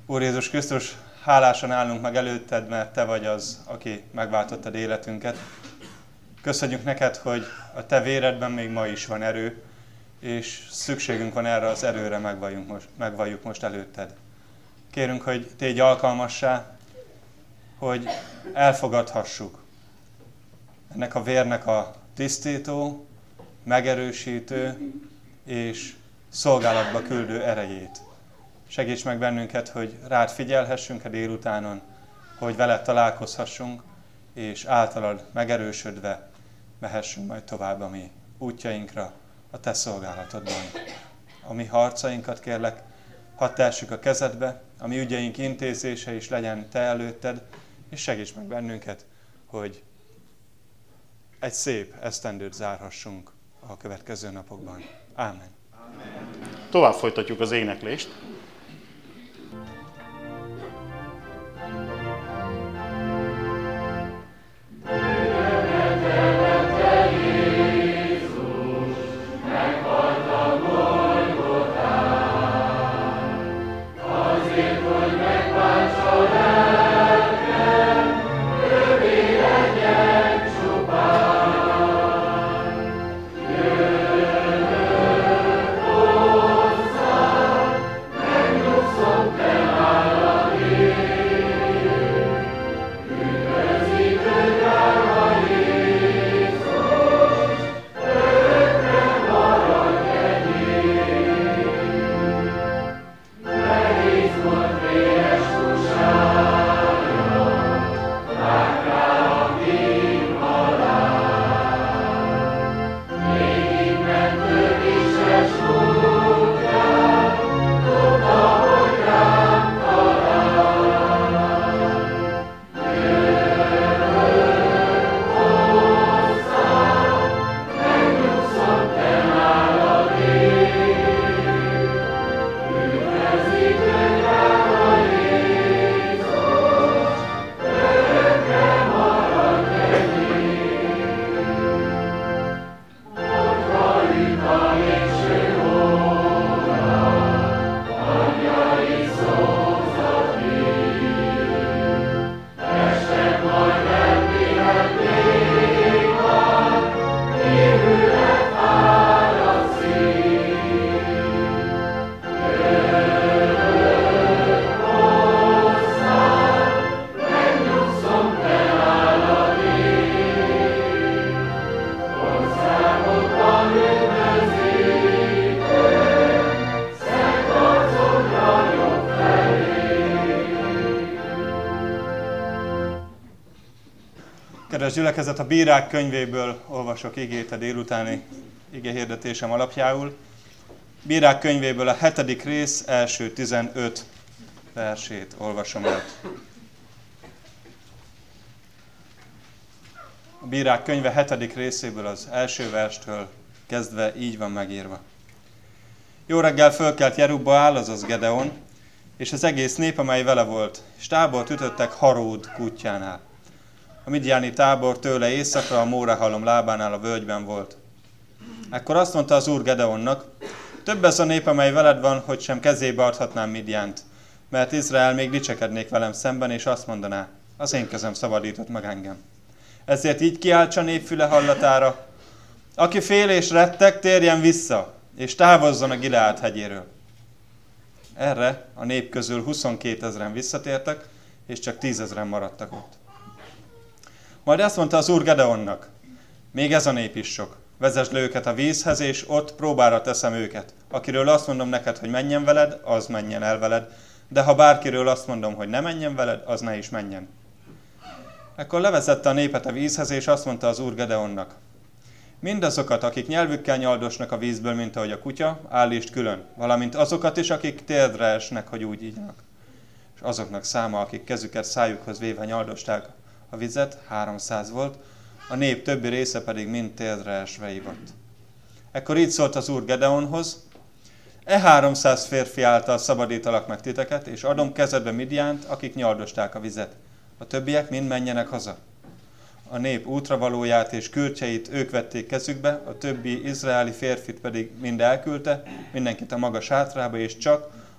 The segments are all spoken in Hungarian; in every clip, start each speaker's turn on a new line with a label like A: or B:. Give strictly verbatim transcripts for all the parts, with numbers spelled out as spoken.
A: Úr Jézus Krisztus, hálásan állunk meg előtted, mert Te vagy az, aki megváltottad életünket. Köszönjük neked, hogy a Te véredben még ma is van erő, és szükségünk van erre az erőre, megvalljuk most, megvalljuk most előtted. Kérünk, hogy tégy alkalmassá, hogy elfogadhassuk ennek a vérnek a tisztító, megerősítő és szolgálatba küldő erejét. Segíts meg bennünket, hogy rád figyelhessünk a délutánon, hogy veled találkozhassunk, és általad megerősödve mehessünk majd tovább a mi útjainkra, a te szolgálatodban. A mi harcainkat kérlek, hadd tessük a kezedbe, a mi ügyeink intézése is legyen te előtted, és segíts meg bennünket, hogy egy szép esztendőt zárhassunk a következő napokban. Ámen.
B: Tovább folytatjuk az éneklést.
A: Kedves gyülekezet, a Bírák könyvéből olvasok igét a délutáni igehirdetésem alapjául. Bírák könyvéből a hetedik rész első tizenöt versét olvasom el. A Bírák könyve hetedik részéből az első verstől kezdve így van megírva. Jó reggel fölkelt Jerubbaál, azaz Gedeon, és az egész nép, amely vele volt, és tábort ütöttek Haród kútjánál. A midjáni tábor tőle északra, a Mórehalom lábánál a völgyben volt. Ekkor azt mondta az Úr Gedeonnak, több ez a nép, amely veled van, hogy sem kezébe adhatnám Midjánt, mert Izrael még dicsekednék velem szemben, és azt mondaná, az én kezem szabadított meg engem. Ezért így kiálts a nép füle hallatára, aki fél és retteg, térjen vissza, és távozzon a Gileád hegyéről. Erre a nép közül huszonkétezren visszatértek, és csak tízezren maradtak ott. Majd azt mondta az Úr Gedeonnak, még ez a nép is sok, vezesd le őket a vízhez, és ott próbára teszem őket. Akiről azt mondom neked, hogy menjen veled, az menjen el veled, de ha bárkiről azt mondom, hogy ne menjen veled, az ne is menjen. Ekkor levezette a népet a vízhez, és azt mondta az Úr Gedeonnak, mindazokat, akik nyelvükkel nyaldosnak a vízből, mint ahogy a kutya, állítsd külön, valamint azokat is, akik térdre esnek, hogy úgy ígyanak. És azoknak száma, akik kezüket szájukhoz véve nyaldosták a vizet, háromszáz volt, a nép többi része pedig mind térdre esve ivott. Ekkor így szólt az Úr Gedeonhoz, e háromszáz férfi által szabadítalak meg titeket, és adom kezedbe Midjánt, akik nyaldosták a vizet. A többiek mind menjenek haza. A nép útravalóját és kürtjeit ők vették kezükbe, a többi izraeli férfit pedig mind elküldte, mindenkit a maga sátrába, és csak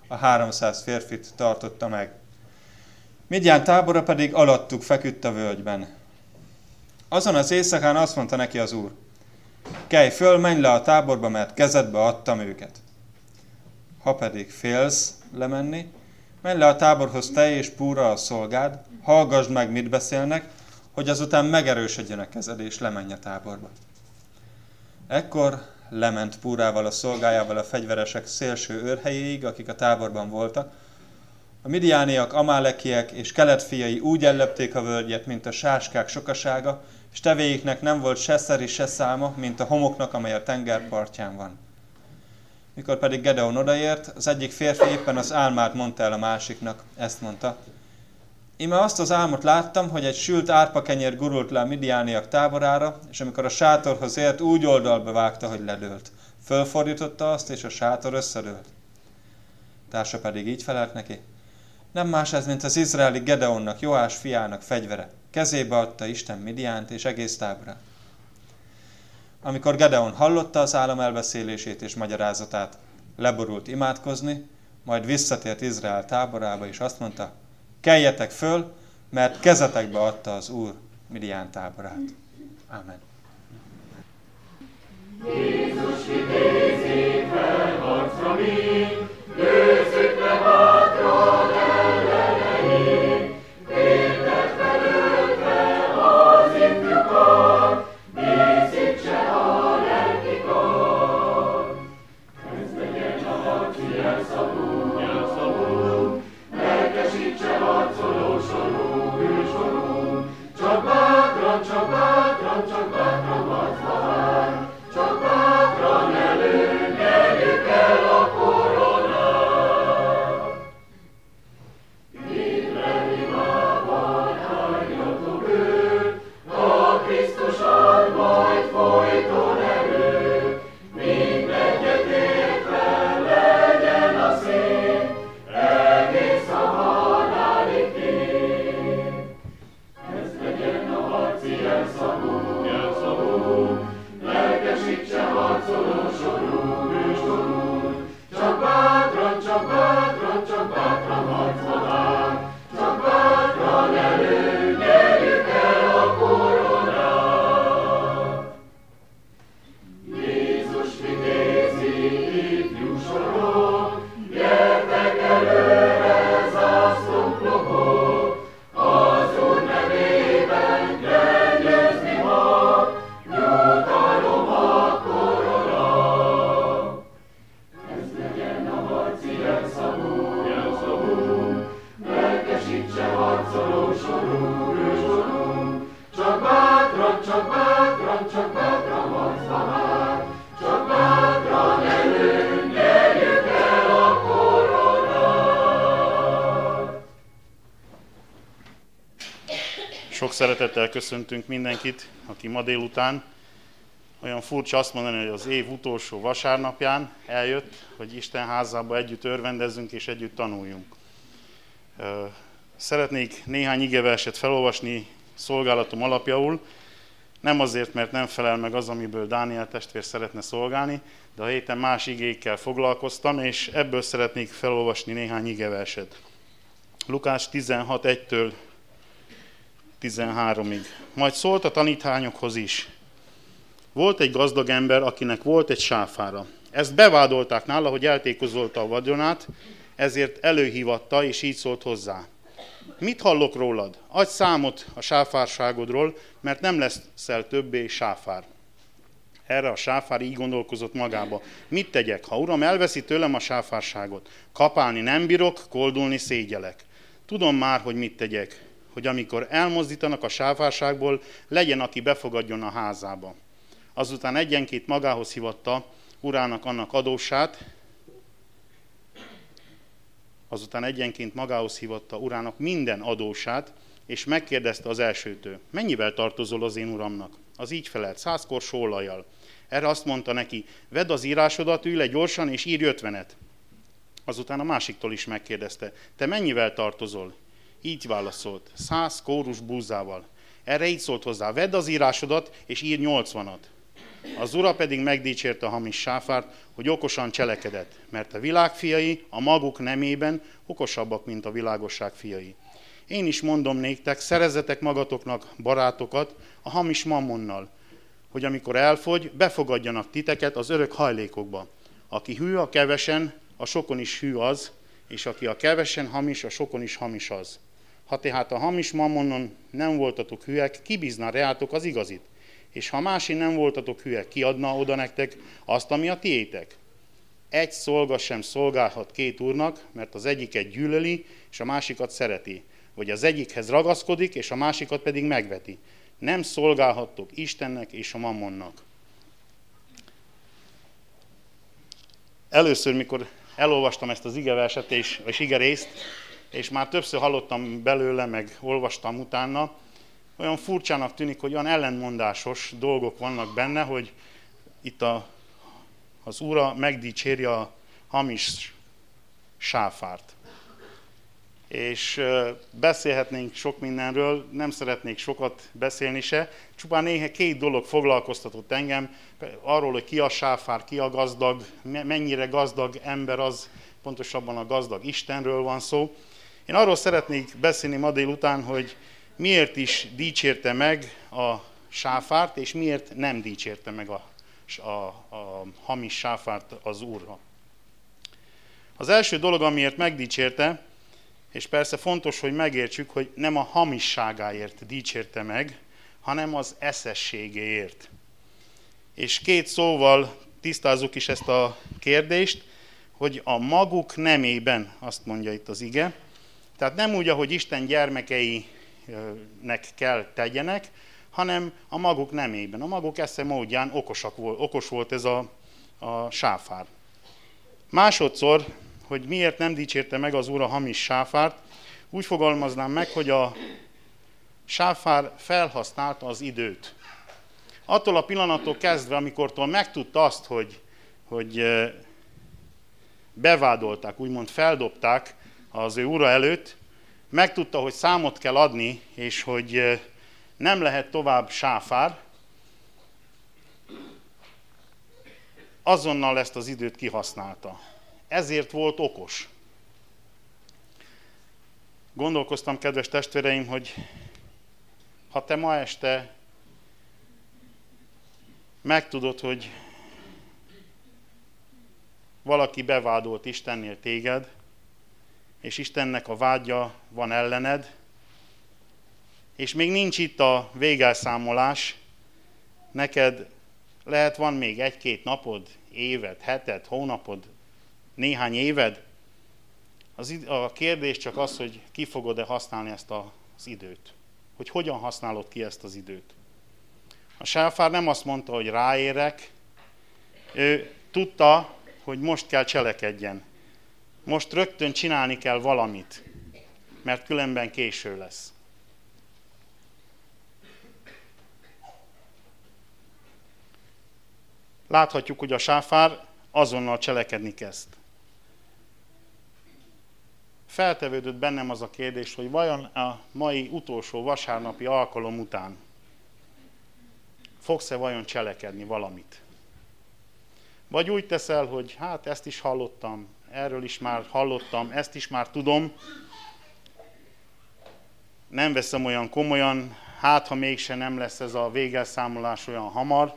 A: a háromszáz férfit tartotta meg. Midján tábora pedig alattuk feküdt a völgyben. Azon az éjszakán azt mondta neki az Úr: kelj föl, menj le a táborba, mert kezedbe adtam őket. Ha pedig félsz lemenni, menj le a táborhoz te és Púra a szolgád, hallgasd meg, mit beszélnek, hogy azután megerősödjön a kezed, és lemenj a táborba. Ekkor lement Púrával a szolgájával a fegyveresek szélső őrhelyéig, akik a táborban voltak. A midiániak, amálekiek és kelet fiai úgy ellepték a völgyet, mint a sáskák sokasága, és tevéiknek nem volt se szeri, se száma, mint a homoknak, amely a tenger partján van. Mikor pedig Gedeon odaért, az egyik férfi éppen az álmát mondta el a másiknak. Ezt mondta: íme azt az álmot láttam, hogy egy sült árpakenyér gurult le a midiániak táborára, és amikor a sátorhoz ért, úgy oldalba vágta, hogy ledőlt. Fölfordította azt, és a sátor összedőlt. Társa pedig így felelt neki: nem más ez, mint az izraeli Gedeonnak, Joás fiának fegyvere. Kezébe adta Isten Midiánt és egész táborát. Amikor Gedeon hallotta az álom elbeszélését és magyarázatát, leborult imádkozni, majd visszatért Izrael táborába, és azt mondta: keljetek föl, mert kezetekbe adta az Úr Midián táborát. Amen.
C: Jézus idézi fel harcra mind, győzzük le bátran elleneink, védett felöltve az ifjukat, díszítse a lelkikat. Ez legyen a harci jelszavunk, jelszavunk, lelkesítse harcoló sorunk, hősorunk, csak bátran, csak bátran, csak bátran harcba áll, csak bátran előn nyerjük el a koronát. Hitben imában álljatok őt, a Krisztuson majd folyton erő, mindegyet értve legyen a szín, egész a halálig kín. Ez legyen a harci jelszavunk, jelszavunk, lelkesítse harcoló sorunk, hősorunk, csak bátran, csak bátran, csak bátran harcba áll, csak bátran elő nyerjük el a koronát. Jézus idézi ifjú sorok, gyertek előre, zászlónk lobog, az Úr nevében kell győzni ma, nyugalom a korona. Ez legyen a harci jelszavunk, jelszavunk, lelkesítse harcoló sorunk, hősorunk, csak bátran, csak bátran, csak bátran harcba áll, csak bátran előn nyerjük el a koronát.
B: Sok szeretettel köszöntünk mindenkit, aki ma délután, olyan furcsa azt mondani, hogy az év utolsó vasárnapján eljött, hogy Isten házába együtt örvendezzünk és együtt tanuljunk. Szeretnék néhány igeverset felolvasni szolgálatom alapjaul, nem azért, mert nem felel meg az, amiből Dániel testvér szeretne szolgálni, de a héten más igékkel foglalkoztam, és ebből szeretnék felolvasni néhány igeverset. Lukás tizenhat egytől tizenháromig. Majd szólt a tanítványokhoz is. Volt egy gazdag ember, akinek volt egy sáfára. Ezt bevádolták nála, hogy eltékozolta a vagyonát, ezért előhívatta, és így szólt hozzá. Mit hallok rólad? Adj számot a sáfárságodról, mert nem leszel többé sáfár. Erre a sáfár így gondolkozott magába. Mit tegyek, ha uram elveszi tőlem a sáfárságot? Kapálni nem bírok, koldulni szégyelek. Tudom már, hogy mit tegyek, hogy amikor elmozdítanak a sáfárságból, legyen, aki befogadjon a házába. Azután egyenként magához hívatta urának annak adósát, azután egyenként magához hívatta urának minden adósát, és megkérdezte az elsőtől, mennyivel tartozol az én uramnak? Az így felelt, száz korsó olajjal. Erre azt mondta neki, vedd az írásodat, ülj le gyorsan, és írj ötvenet. Azután a másiktól is megkérdezte, te mennyivel tartozol? Így válaszolt, száz kórus búzával. Erre így szólt hozzá, vedd az írásodat, és írj nyolcvanat. Az ura pedig megdicsérte a hamis sáfárt, hogy okosan cselekedett, mert a világ fiai a maguk nemében okosabbak, mint a világosság fiai. Én is mondom néktek, szerezzetek magatoknak barátokat a hamis mammonnal, hogy amikor elfogy, befogadjanak titeket az örök hajlékokba. Aki hű a kevesen, a sokon is hű az, és aki a kevesen hamis, a sokon is hamis az. Ha tehát a hamis mammonon nem voltatok hűek, ki bízna reátok az igazit? És ha másik nem voltatok hűek, ki adna oda nektek azt, ami a tiétek? Egy szolga sem szolgálhat két úrnak, mert az egyiket gyűlöli, és a másikat szereti. Vagy az egyikhez ragaszkodik, és a másikat pedig megveti. Nem szolgálhattok Istennek és a mammonnak. Először, mikor elolvastam ezt az igeverset és, és igerészt, és már többször hallottam belőle, meg olvastam utána, olyan furcsának tűnik, hogy olyan ellentmondásos dolgok vannak benne, hogy itt a, az Úr megdicséri a hamis sáfárt. És beszélhetnénk sok mindenről, nem szeretnék sokat beszélni se, csupán néha két dolog foglalkoztatott engem, arról, hogy ki a sáfár, ki a gazdag, mennyire gazdag ember az, pontosabban a gazdag Istenről van szó. Én arról szeretnék beszélni ma délután, hogy miért is dicsérte meg a sáfárt, és miért nem dicsérte meg a, a, a hamis sáfárt az Úr. Az első dolog, amiért megdicsérte, és persze fontos, hogy megértsük, hogy nem a hamisságáért dicsérte meg, hanem az eszességéért. És két szóval tisztázzuk is ezt a kérdést, hogy a maguk nemében, azt mondja itt az ige, tehát nem úgy, ahogy Isten gyermekeinek kell tegyenek, hanem a maguk nemében. A maguk esze módján okosak volt, okos volt ez a, a sáfár. Másodszor, hogy miért nem dicsérte meg az Úr a hamis sáfárt, úgy fogalmaznám meg, hogy a sáfár felhasználta az időt. Attól a pillanattól kezdve, amikortól megtudta azt, hogy, hogy bevádolták, úgymond feldobták az ő ura előtt, megtudta, hogy számot kell adni, és hogy nem lehet tovább sáfár, azonnal ezt az időt kihasználta. Ezért volt okos. Gondolkoztam, kedves testvéreim, hogy ha te ma este megtudod, hogy valaki bevádolt Istennél téged, és Istennek a vádja van ellened, és még nincs itt a végelszámolás, neked lehet van még egy-két napod, éved, heted, hónapod, néhány éved. Az, a kérdés csak az, hogy ki fogod-e használni ezt az időt. Hogy hogyan használod ki ezt az időt. A sáfár nem azt mondta, hogy ráérek, ő tudta, hogy most kell cselekedjen. Most rögtön csinálni kell valamit, mert különben késő lesz. Láthatjuk, hogy a sáfár azonnal cselekedni kezd. Feltevődött bennem az a kérdés, hogy vajon a mai utolsó vasárnapi alkalom után fogsz-e vajon cselekedni valamit? Vagy úgy teszel, hogy hát ezt is hallottam, erről is már hallottam, ezt is már tudom, nem veszem olyan komolyan, hát ha mégse nem lesz ez a végelszámolás olyan hamar,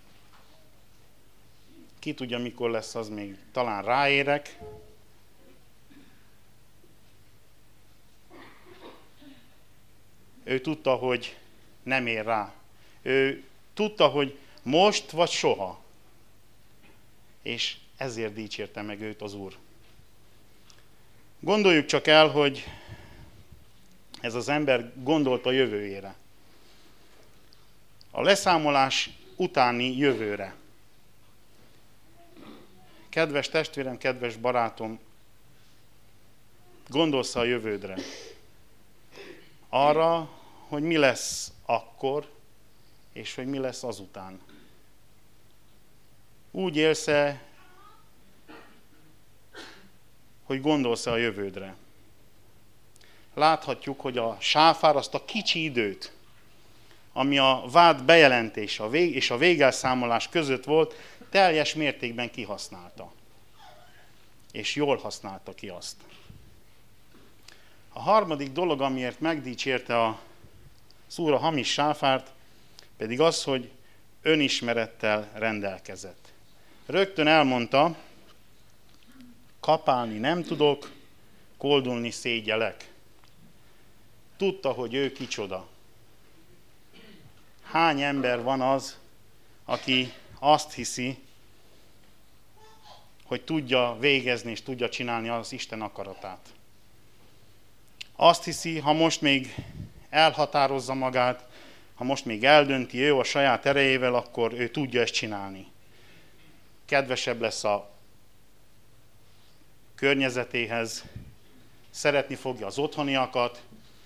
B: ki tudja, mikor lesz az, még talán ráérek. Ő tudta, hogy nem ér rá. Ő tudta, hogy most vagy soha. És ezért dicsérte meg őt az Úr. Gondoljuk csak el, hogy ez az ember gondolt a jövőjére. A leszámolás utáni jövőre. Kedves testvérem, kedves barátom, gondolsz a jövődre. Arra, hogy mi lesz akkor, és hogy mi lesz azután. Úgy élsz-e, hogy gondolsz-e a jövődre. Láthatjuk, hogy a sáfár azt a kicsi időt, ami a vád bejelentése a vég, és a végelszámolás között volt, teljes mértékben kihasználta. És jól használta ki azt. A harmadik dolog, amiért megdicsérte a Úr hamis sáfárt, pedig az, hogy önismerettel rendelkezett. Rögtön elmondta, kapálni nem tudok, koldulni szégyelek. Tudta, hogy ő kicsoda. Hány ember van az, aki azt hiszi, hogy tudja végezni és tudja csinálni az Isten akaratát. Azt hiszi, ha most még elhatározza magát, ha most még eldönti ő a saját erejével, akkor ő tudja ezt csinálni. Kedvesebb lesz a környezetéhez, szeretni fogja az otthoniakat,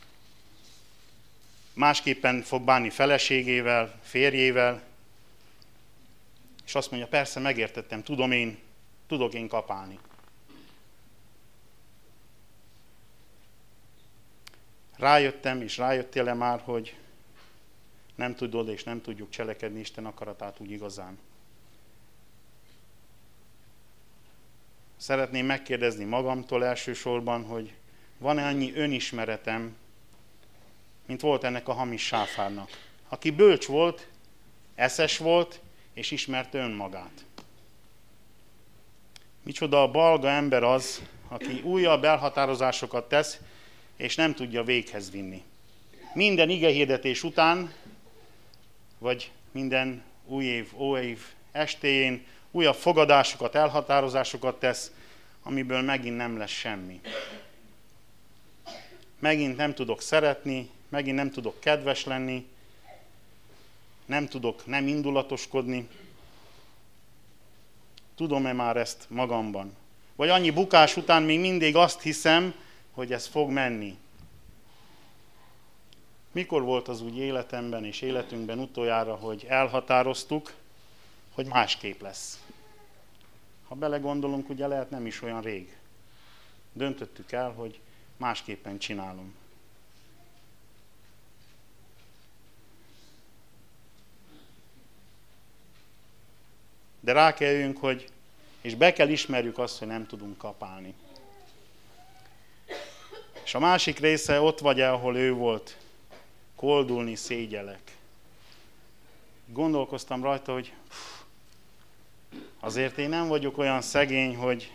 B: másképpen fog bánni feleségével, férjével, és azt mondja, persze megértettem, tudom én, tudok én kapálni. Rájöttem, és rájöttél-e már, hogy nem tudod és nem tudjuk cselekedni Isten akaratát úgy igazán. Szeretném megkérdezni magamtól elsősorban, hogy van-e annyi önismeretem, mint volt ennek a hamis sáfárnak, aki bölcs volt, eszes volt, és ismerte önmagát. Micsoda a balga ember az, aki újabb elhatározásokat tesz, és nem tudja véghez vinni. Minden igehirdetés után, vagy minden új év, óév estéjén újabb fogadásokat, elhatározásokat tesz, amiből megint nem lesz semmi. Megint nem tudok szeretni, megint nem tudok kedves lenni, nem tudok nem indulatoskodni. Tudom-e már ezt magamban? Vagy annyi bukás után még mindig azt hiszem, hogy ez fog menni. Mikor volt az úgy életemben és életünkben utoljára, hogy elhatároztuk, hogy másképp lesz? Ha belegondolunk, ugye lehet nem is olyan rég. Döntöttük el, hogy másképpen csinálom. De rá kell jöjjünk, hogy, és be kell ismerjük azt, hogy nem tudunk kapálni. És a másik része ott vagy, ahol ő volt. Koldulni szégyelek. Gondolkoztam rajta, hogy pff, azért én nem vagyok olyan szegény, hogy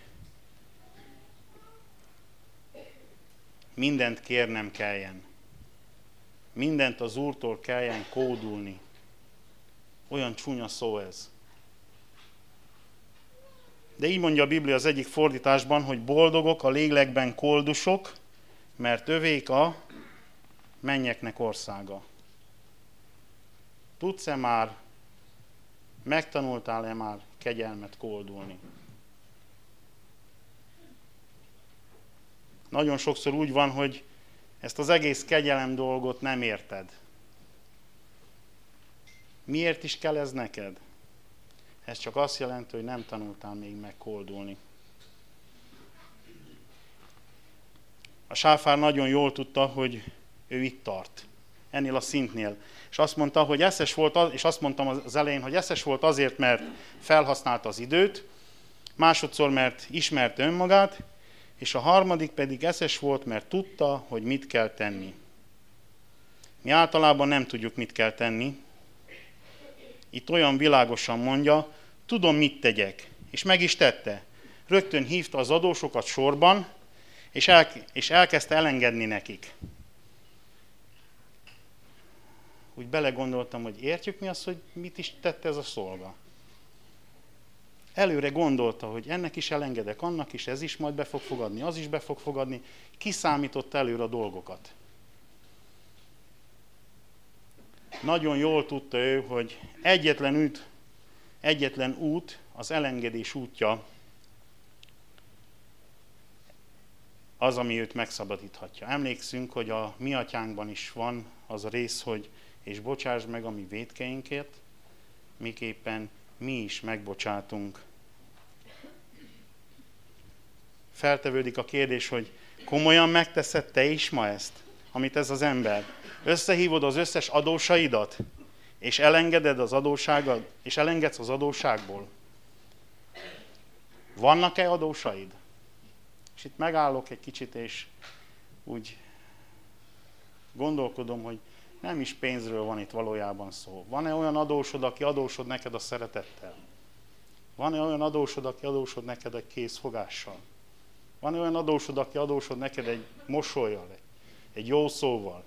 B: mindent kérnem kelljen. Mindent az Úrtól kelljen kódulni. Olyan csúnya szó ez. De így mondja a Biblia az egyik fordításban, hogy boldogok a lélekben koldusok, mert övék a mennyeknek országa. Tudsz-e már, megtanultál-e már kegyelmet koldulni? Nagyon sokszor úgy van, hogy ezt az egész kegyelem dolgot nem érted. Miért is kell ez neked? Ez csak azt jelenti, hogy nem tanultál még meg koldulni. A sáfár nagyon jól tudta, hogy ő itt tart, ennél a szintnél. És azt mondta, hogy eszes volt, az, és azt mondtam az elején, hogy eszes volt azért, mert felhasználta az időt, másodszor, mert ismerte önmagát, és a harmadik pedig eszes volt, mert tudta, hogy mit kell tenni. Mi általában nem tudjuk, mit kell tenni. Itt olyan világosan mondja, tudom, mit tegyek. És meg is tette. Rögtön hívta az adósokat sorban, és, el, és elkezdte elengedni nekik. Úgy belegondoltam, hogy értjük mi az, hogy mit is tette ez a szolga. Előre gondolta, hogy ennek is elengedek, annak is, ez is majd be fog fogadni, az is be fog fogadni. Kiszámította előre a dolgokat. Nagyon jól tudta ő, hogy egyetlen út, egyetlen út, az elengedés útja, az, ami őt megszabadíthatja. Emlékszünk, hogy a mi atyánkban is van az a rész, hogy és bocsásd meg a mi vétkeinkért, miképpen mi is megbocsátunk. Feltevődik a kérdés, hogy komolyan megteszed te is ma ezt? amit ez az ember. Összehívod az összes adósaidat, és elengeded az adósságod, és elengedsz az adósságból. Vannak-e adósaid? És itt megállok egy kicsit, és úgy gondolkodom, hogy nem is pénzről van itt valójában szó. Van-e olyan adósod, aki adósod neked a szeretettel? Van-e olyan adósod, aki adósod neked egy készfogással? Van-e olyan adósod, aki adósod neked egy mosollyal, egy, egy jó szóval?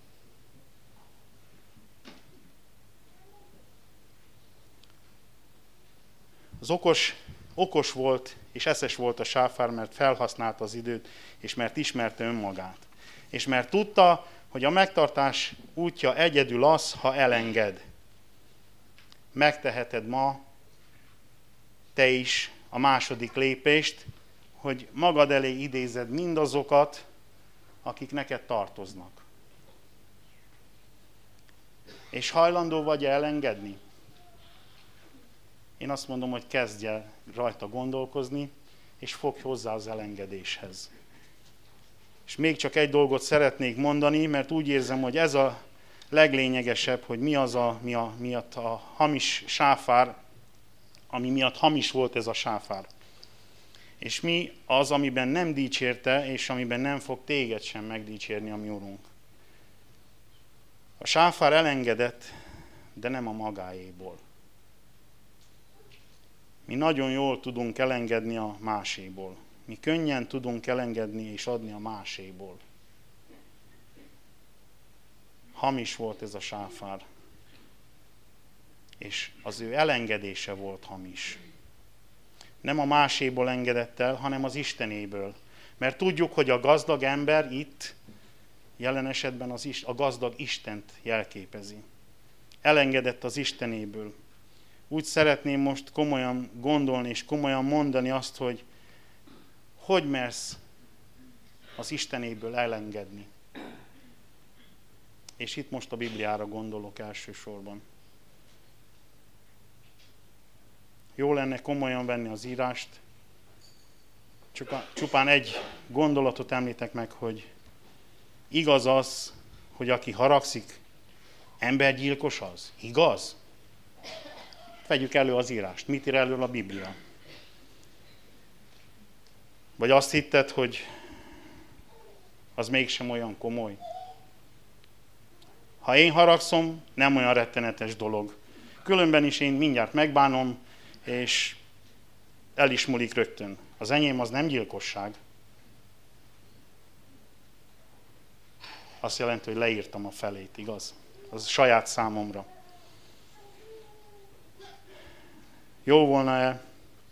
B: Az okos, okos volt, és eszes volt a sáfár, mert felhasználta az időt, és mert ismerte önmagát. És mert tudta, hogy a megtartás útja egyedül az, ha elenged. Megteheted ma te is a második lépést, hogy magad elé idézed mindazokat, akik neked tartoznak. És hajlandó vagy elengedni? Én azt mondom, hogy kezdj el rajta gondolkozni, és fogj hozzá az elengedéshez. És még csak egy dolgot szeretnék mondani, mert úgy érzem, hogy ez a leglényegesebb, hogy mi az, a, mi a, miatt a hamis sáfár, ami miatt hamis volt ez a sáfár. És mi az, amiben nem dicsérte, és amiben nem fog téged sem megdicsérni a mi Urunk. A sáfár elengedett, de nem a magáéból. Mi nagyon jól tudunk elengedni a máséból. Mi könnyen tudunk elengedni és adni a máséból. Hamis volt ez a sáfár. És az ő elengedése volt hamis. Nem a máséból engedett el, hanem az Istenéből. Mert tudjuk, hogy a gazdag ember itt, jelen esetben az is, a gazdag Istent jelképezi. Elengedett az Istenéből. Úgy szeretném most komolyan gondolni és komolyan mondani azt, hogy hogy mersz az Istenéből elengedni. És itt most a Bibliára gondolok elsősorban. Jó lenne komolyan venni az írást. Csupán egy gondolatot említek meg, hogy igaz az, hogy aki haragszik, embergyilkos az. Igaz? Vegyük elő az írást. Mit ír elő a Biblia? Vagy azt hitted, hogy az mégsem olyan komoly? Ha én haragszom, nem olyan rettenetes dolog. Különben is én mindjárt megbánom, és el is múlik rögtön. Az enyém az nem gyilkosság. Azt jelenti, hogy leírtam a felét, igaz? Az saját számomra. Jó volna-e,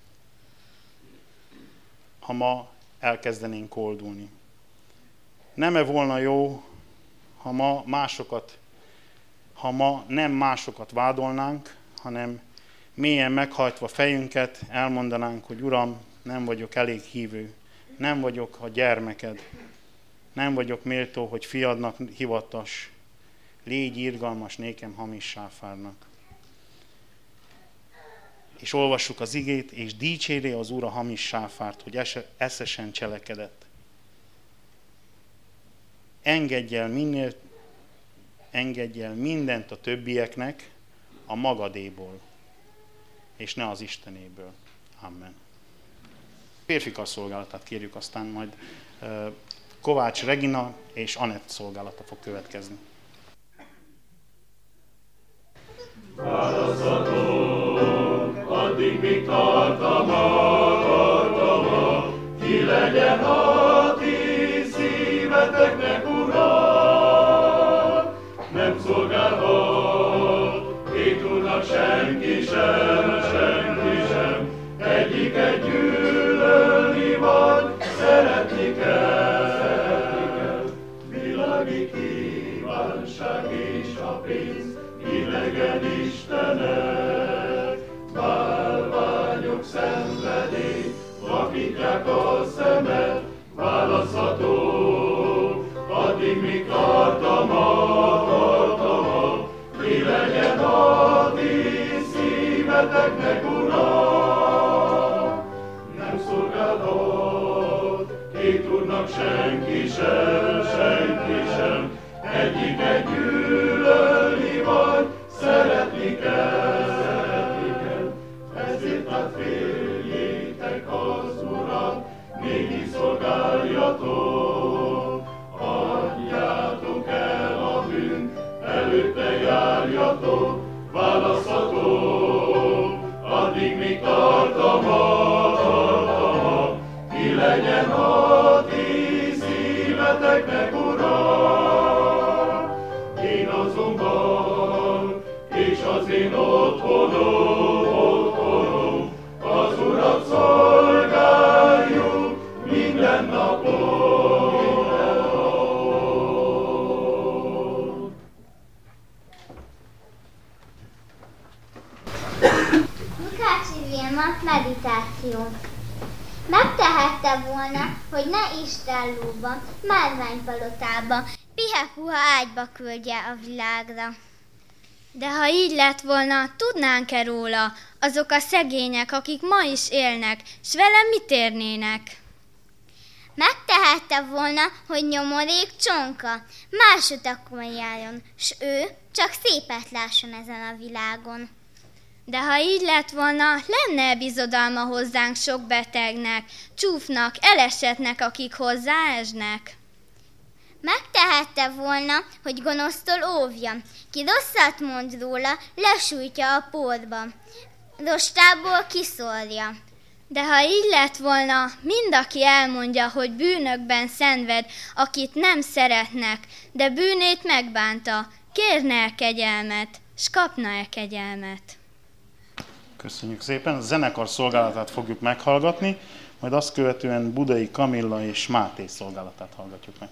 B: ha ma elkezdenénk koldulni? Nem-e volna jó, ha ma másokat, ha ma nem másokat vádolnánk, hanem mélyen meghajtva fejünket elmondanánk, hogy Uram, nem vagyok elég hívő, nem vagyok a gyermeked, nem vagyok méltó, hogy fiadnak hivatas, légy irgalmas nékem hamis sáfárnak. És olvassuk az igét, és dicséri az Úr a hamis sáfárt, hogy eszesen cselekedett. Engedj el, minél, engedj el mindent a többieknek a magadéból, és ne az Istenéből. Amen. Férfikar szolgálatát kérjük, aztán majd Kovács Regina és Anett szolgálata fog következni.
C: Válaszatok, addig míg tartam a tartama, ki legyen a ti szíveteknek ura. Nem szolgálhat két úrnak senki sem, senki sem, egyiket gyűlölni vagy, szeretni kell, szeretni kell. Világi kívánság és a pénz, idegen istenek, bálványok szenvedély, vakítják a szemed, választhatok, addig míg tartam a tartama, ki legyen a ti szíveteknek ura. Nem szolgálhat két úrnak senki sem, senki sem, választható, választható, addig még tartom a, tartom a, ki legyen a ti szíveteknek ura. Én azonban, és az én otthonom, otthonom, az Urat szolgáljuk minden napon, minden napon.
D: Lukácsi Vilma meditáció. Megtehette volna, hogy ne Istenlóba, márványpalotába, pihepuha ágyba küldje a világra.
E: De ha így lett volna, tudnánk-e róla, azok a szegények, akik ma is élnek, s vele mit érnének?
D: Megtehette volna, hogy nyomorék csonka, más utakon járjon, s ő csak szépet lásson ezen a világon.
E: De ha így lett volna, lenne bizodalma hozzánk sok betegnek, csúfnak, elesetnek, akik hozzáesnek?
D: Megtehette volna, hogy gonosztól óvja, ki rosszat mond róla, lesújtja a porba, rostából kiszórja.
E: De ha így lett volna, mind aki elmondja, hogy bűnökben szenved, akit nem szeretnek, de bűnét megbánta, kérne-e kegyelmet, s kapna-e kegyelmet?
B: Köszönjük szépen. A zenekar szolgálatát fogjuk meghallgatni, majd azt követően Budai Kamilla és Máté szolgálatát hallgatjuk meg.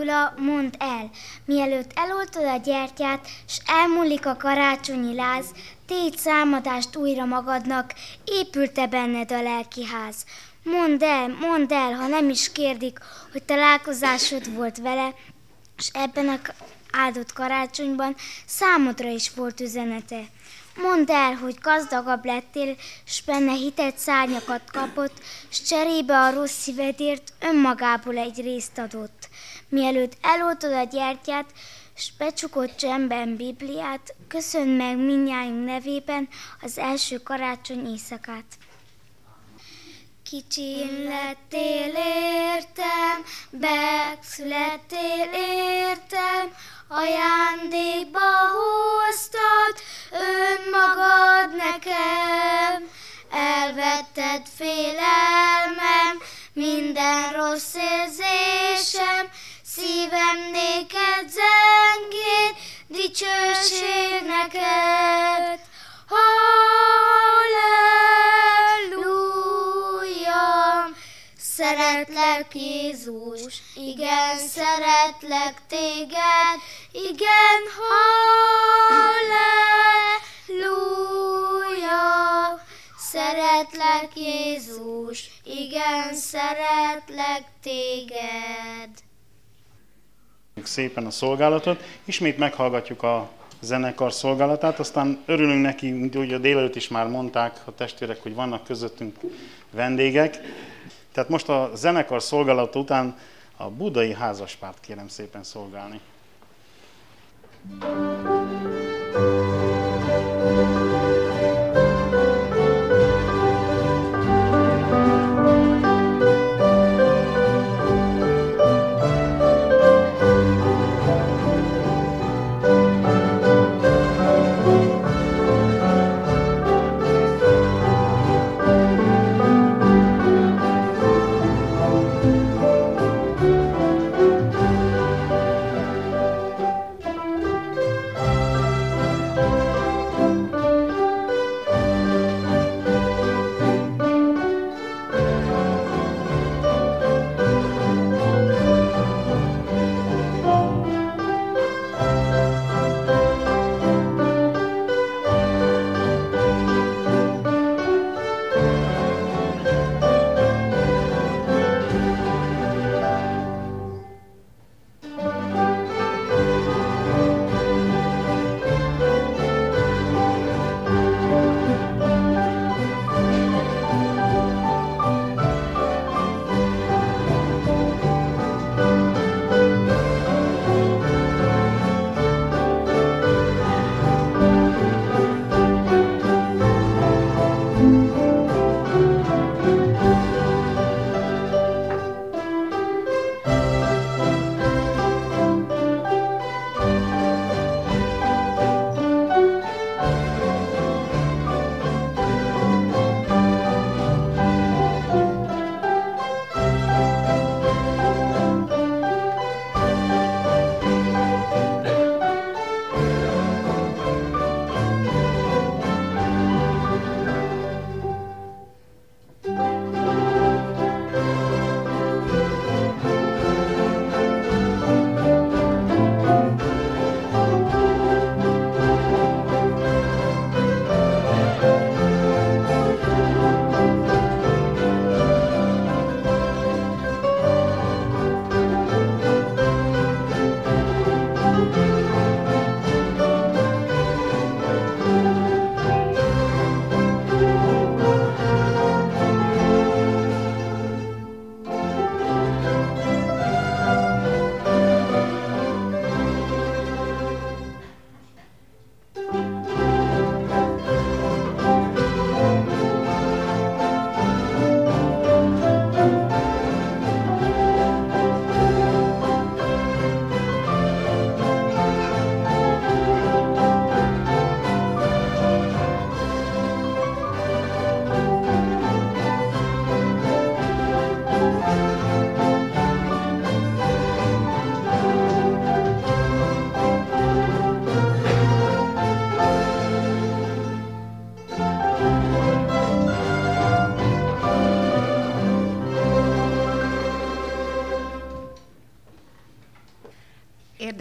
F: róla, mondd el. Mielőtt eloltod a gyertyát, s elmúlik a karácsonyi láz, tégy számadást újra magadnak, épült-e benned a lelki ház. Mondd el, mondd el, ha nem is kérdik, hogy találkozásod volt vele, és ebben a áldott karácsonyban számodra is volt üzenete. Mondd el, hogy gazdagabb lettél, s benne hitett szárnyakat kapott, s cserébe a rossz szívedért önmagából egy részt adott. Mielőtt eloltod a gyertyát, s becsukott csendben Bibliát, köszönd meg mindnyájunk nevében az első karácsony éjszakát. Kicsin lettél értem, megszülettél értem, ajándékba hoztad önmagad nekem. Elvetted félelmem, minden rossz érzésem, szívem néked zengéd, dicsőség neked. Halleluja! Szeretlek Jézus, igen, szeretlek téged, igen, halleluja! Szeretlek Jézus, igen, szeretlek téged.
B: Szépen a szolgálatot, ismét meghallgatjuk a zenekar szolgálatát, aztán örülünk neki, mint úgy a délelőtt is már mondták a testvérek, hogy vannak közöttünk vendégek. Tehát most a zenekar szolgálat után a budai házaspárt kérem szépen szolgálni.
C: Thank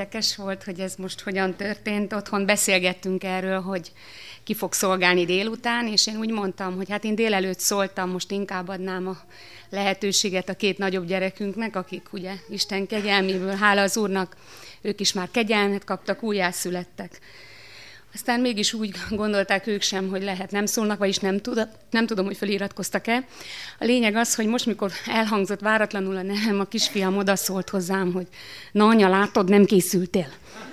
G: érdekes volt, hogy ez most hogyan történt. Otthon beszélgettünk erről, hogy ki fog szolgálni délután, és én úgy mondtam, hogy hát én délelőtt szóltam, most inkább adnám a lehetőséget a két nagyobb gyerekünknek, akik ugye Isten kegyelméből, hála az Úrnak, ők is már kegyelmet kaptak, újjászülettek. Aztán mégis úgy gondolták ők sem, hogy lehet nem szólnak, vagyis nem, tud, nem tudom, hogy feliratkoztak-e. A lényeg az, hogy most, mikor elhangzott váratlanul a nevem, a kisfiam odaszólt hozzám, hogy na anya, látod, nem készültél.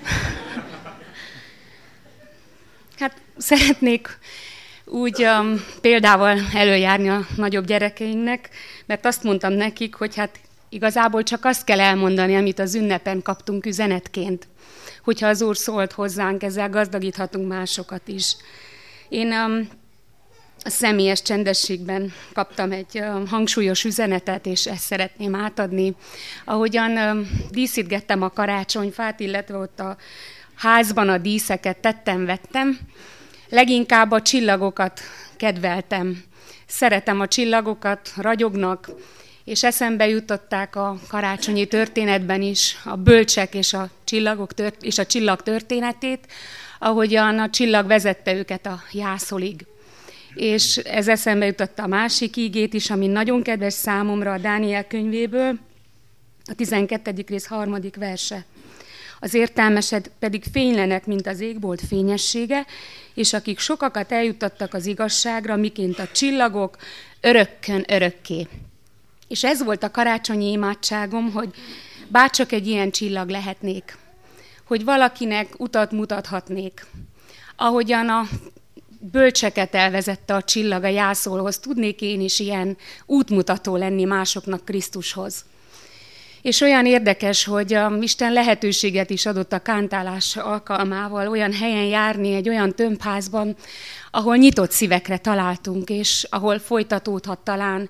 G: Hát szeretnék úgy um, példával előjárni a nagyobb gyerekeinknek, mert azt mondtam nekik, hogy hát igazából csak azt kell elmondani, amit az ünnepen kaptunk üzenetként. Hogyha az Úr szólt hozzánk, ezzel gazdagíthatunk másokat is. Én um, a személyes csendességben kaptam egy um, hangsúlyos üzenetet, és ezt szeretném átadni. Ahogyan um, díszítgettem a karácsonyfát, illetve ott a házban a díszeket tettem-vettem, leginkább a csillagokat kedveltem. Szeretem a csillagokat, ragyognak, és eszembe jutották a karácsonyi történetben is a bölcsek és a csillagok tört- és a csillag történetét, ahogyan a csillag vezette őket a jászolig. És ez eszembe jutott a másik ígét is, ami nagyon kedves számomra a Dániel könyvéből, a tizenkettedik rész harmadik verse. Az értelmesed pedig fénylenek, mint az égbolt fényessége, és akik sokakat eljuttattak az igazságra, miként a csillagok örökkön örökké. És ez volt a karácsonyi imádságom, hogy bárcsak egy ilyen csillag lehetnék, hogy valakinek utat mutathatnék. Ahogyan a bölcseket elvezette a csillag a jászolhoz, tudnék én is ilyen útmutató lenni másoknak Krisztushoz. És olyan érdekes, hogy a Isten lehetőséget is adott a kántálás alkalmával olyan helyen járni, egy olyan tömbházban, ahol nyitott szívekre találtunk, és ahol folytatódhat talán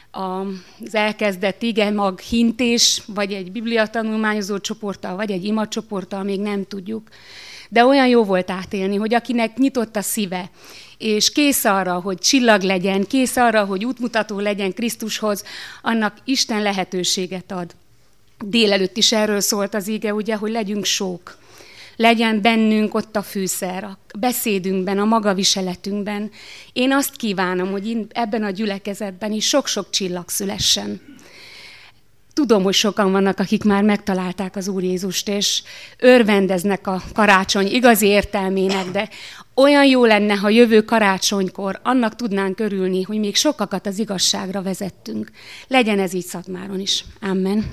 G: az elkezdett igemag hintés, vagy egy bibliatanulmányozó csoporttal, vagy egy imacsoporttal, még nem tudjuk. De olyan jó volt átélni, hogy akinek nyitott a szíve, és kész arra, hogy csillag legyen, kész arra, hogy útmutató legyen Krisztushoz, annak Isten lehetőséget ad. Délelőtt is erről szólt az ige, ugye, hogy legyünk sók. Legyen bennünk ott a fűszer, a beszédünkben, a magaviseletünkben. Én azt kívánom, hogy ebben a gyülekezetben is sok-sok csillag szülessen. Tudom, hogy sokan vannak, akik már megtalálták az Úr Jézust, és örvendeznek a karácsony igazi értelmének, de olyan jó lenne, ha jövő karácsonykor annak tudnánk örülni, hogy még sokakat az igazságra vezettünk. Legyen ez így Szatmáron is. Amen.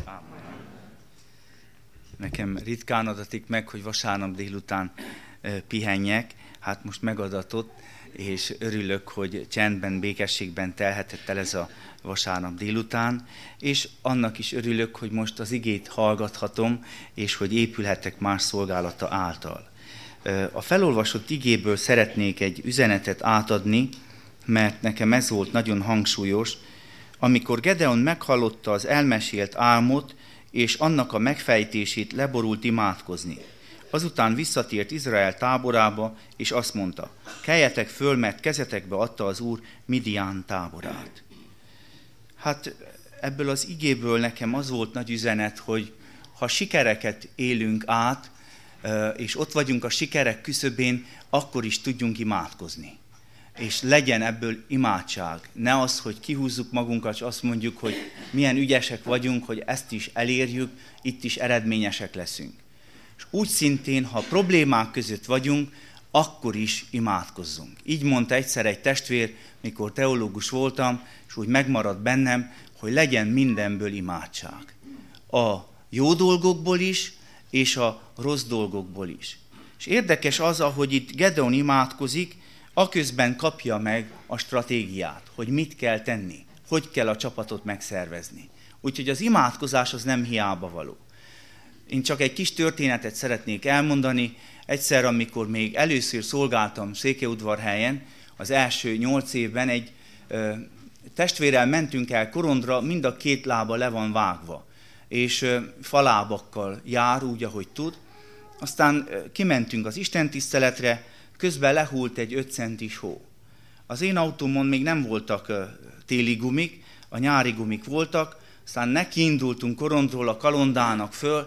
H: Nekem ritkán adatik meg, hogy vasárnap délután pihenjek, hát most megadatott, és örülök, hogy csendben, békességben telhetett el ez a vasárnap délután, és annak is örülök, hogy most az igét hallgathatom, és hogy épülhetek más szolgálata által. A felolvasott igéből szeretnék egy üzenetet átadni, mert nekem ez volt nagyon hangsúlyos, amikor Gedeon meghallotta az elmesélt álmot, és annak a megfejtését, leborult imádkozni. Azután visszatért Izrael táborába, és azt mondta, keljetek föl, mert kezetekbe adta az Úr Midián táborát. Hát ebből az igéből nekem az volt nagy üzenet, hogy ha sikereket élünk át, és ott vagyunk a sikerek küszöbén, akkor is tudjunk imádkozni. És legyen ebből imádság. Ne az, hogy kihúzzuk magunkat, és azt mondjuk, hogy milyen ügyesek vagyunk, hogy ezt is elérjük, itt is eredményesek leszünk. És úgy szintén, ha problémák között vagyunk, akkor is imádkozzunk. Így mondta egyszer egy testvér, mikor teológus voltam, és úgy megmaradt bennem, hogy legyen mindenből imádság. A jó dolgokból is, és a rossz dolgokból is. És érdekes az, ahogy itt Gedeon imádkozik, aközben kapja meg a stratégiát, hogy mit kell tenni, hogy kell a csapatot megszervezni. Úgyhogy az imádkozás az nem hiába való. Én csak egy kis történetet szeretnék elmondani. Egyszer, amikor még először szolgáltam Székelyudvarhelyen, az első nyolc évben egy ö, testvérrel mentünk el Korondra, mind a két lába le van vágva, és ö, falábakkal jár úgy, ahogy tud. Aztán ö, kimentünk az istentiszteletre, közben lehult egy öt centis hó. Az én autómon még nem voltak ö, téli gumik, a nyári gumik voltak, aztán nekiindultunk Korondról a Kalondának föl,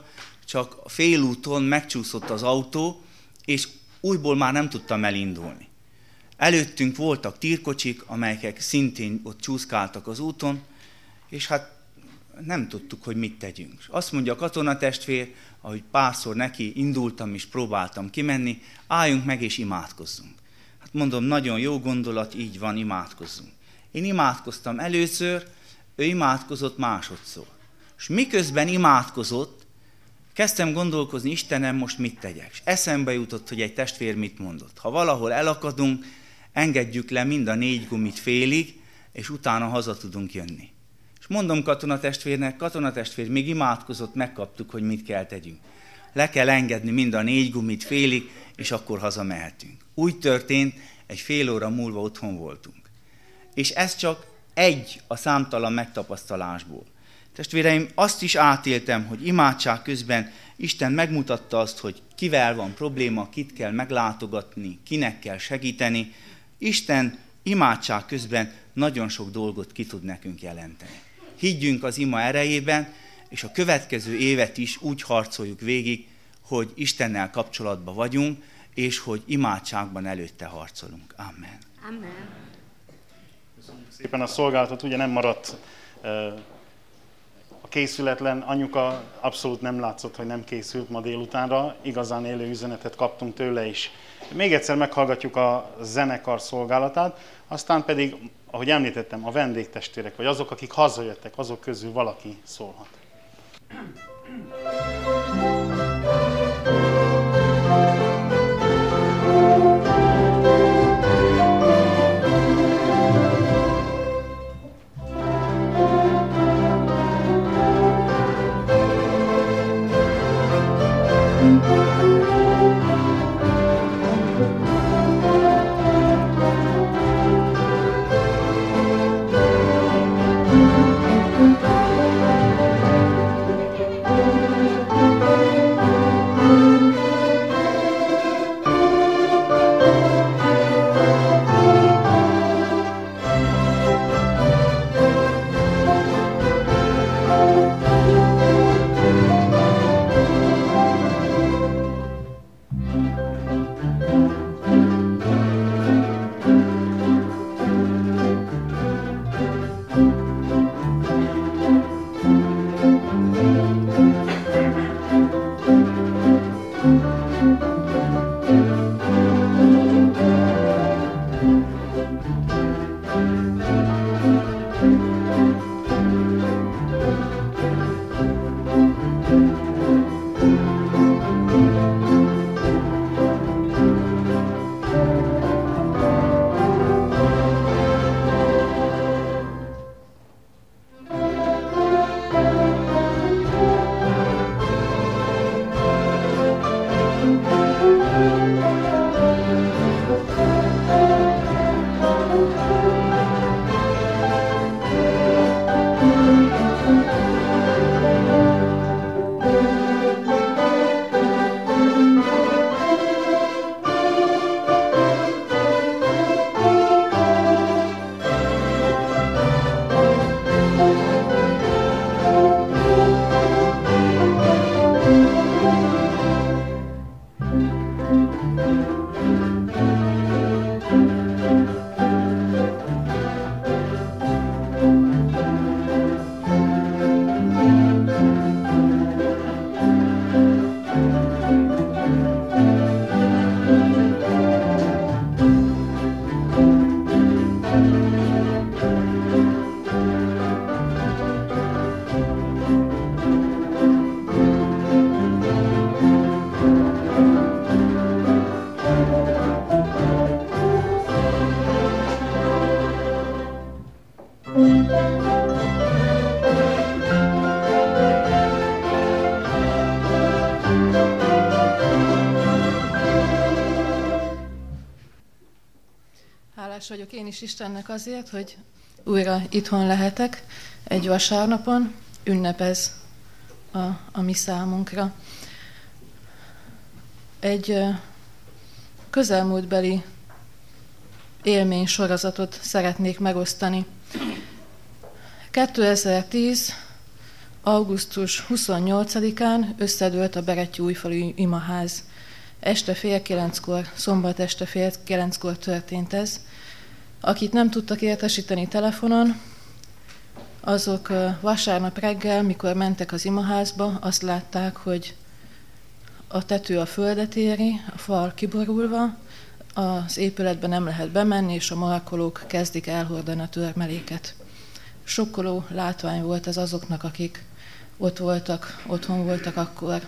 H: csak félúton megcsúszott az autó, és újból már nem tudtam elindulni. Előttünk voltak tirkocsik, amelyek szintén ott csúszkáltak az úton, és hát nem tudtuk, hogy mit tegyünk. Azt mondja a katonatestvér, ahogy párszor neki indultam és próbáltam kimenni, álljunk meg és imádkozzunk. Hát mondom, nagyon jó gondolat, így van, imádkozzunk. Én imádkoztam először, ő imádkozott másodszor. És miközben imádkozott, kezdtem gondolkozni, Istenem, most mit tegyek? És eszembe jutott, hogy egy testvér mit mondott. Ha valahol elakadunk, engedjük le mind a négy gumit félig, és utána haza tudunk jönni. És mondom katonatestvérnek, katonatestvér, még imádkozott, megkaptuk, hogy mit kell tegyünk. Le kell engedni mind a négy gumit félig, és akkor hazamehetünk. Úgy történt, egy fél óra múlva otthon voltunk. És ez csak egy a számtalan megtapasztalásból. Testvéreim, azt is átéltem, hogy imádság közben Isten megmutatta azt, hogy kivel van probléma, kit kell meglátogatni, kinek kell segíteni. Isten imádság közben nagyon sok dolgot ki tud nekünk jelenteni. Higgyünk az ima erejében, és a következő évet is úgy harcoljuk végig, hogy Istennel kapcsolatban vagyunk, és hogy imádságban előtte harcolunk. Amen.
G: Amen.
B: Köszönjük szépen a szolgálatot, ugye nem maradt a készületlen, anyuka abszolút nem látszott, hogy nem készült ma délutánra, igazán élő üzenetet kaptunk tőle is. Még egyszer meghallgatjuk a zenekar szolgálatát, aztán pedig, ahogy említettem, a vendégtestvérek, vagy azok, akik hazajöttek, azok közül valaki szólhat.
I: Hálás vagyok én is Istennek azért, hogy újra itthon lehetek egy vasárnapon, ünnep ez a, a mi számunkra. Egy közelmúltbeli élmény sorozatot szeretnék megosztani. kétezer-tíz. augusztus huszonnyolcadikán összedőlt a Berettyóújfalu imaház. Este fél kilenckor, szombat este fél kilenckor történt ez. Akit nem tudtak értesíteni telefonon, azok vasárnap reggel, mikor mentek az imaházba, azt látták, hogy a tető a földet éri, a fal kiborulva, az épületbe nem lehet bemenni, és a markolók kezdik elhordani a törmeléket. Sokkoló látvány volt ez azoknak, akik ott voltak, otthon voltak akkor.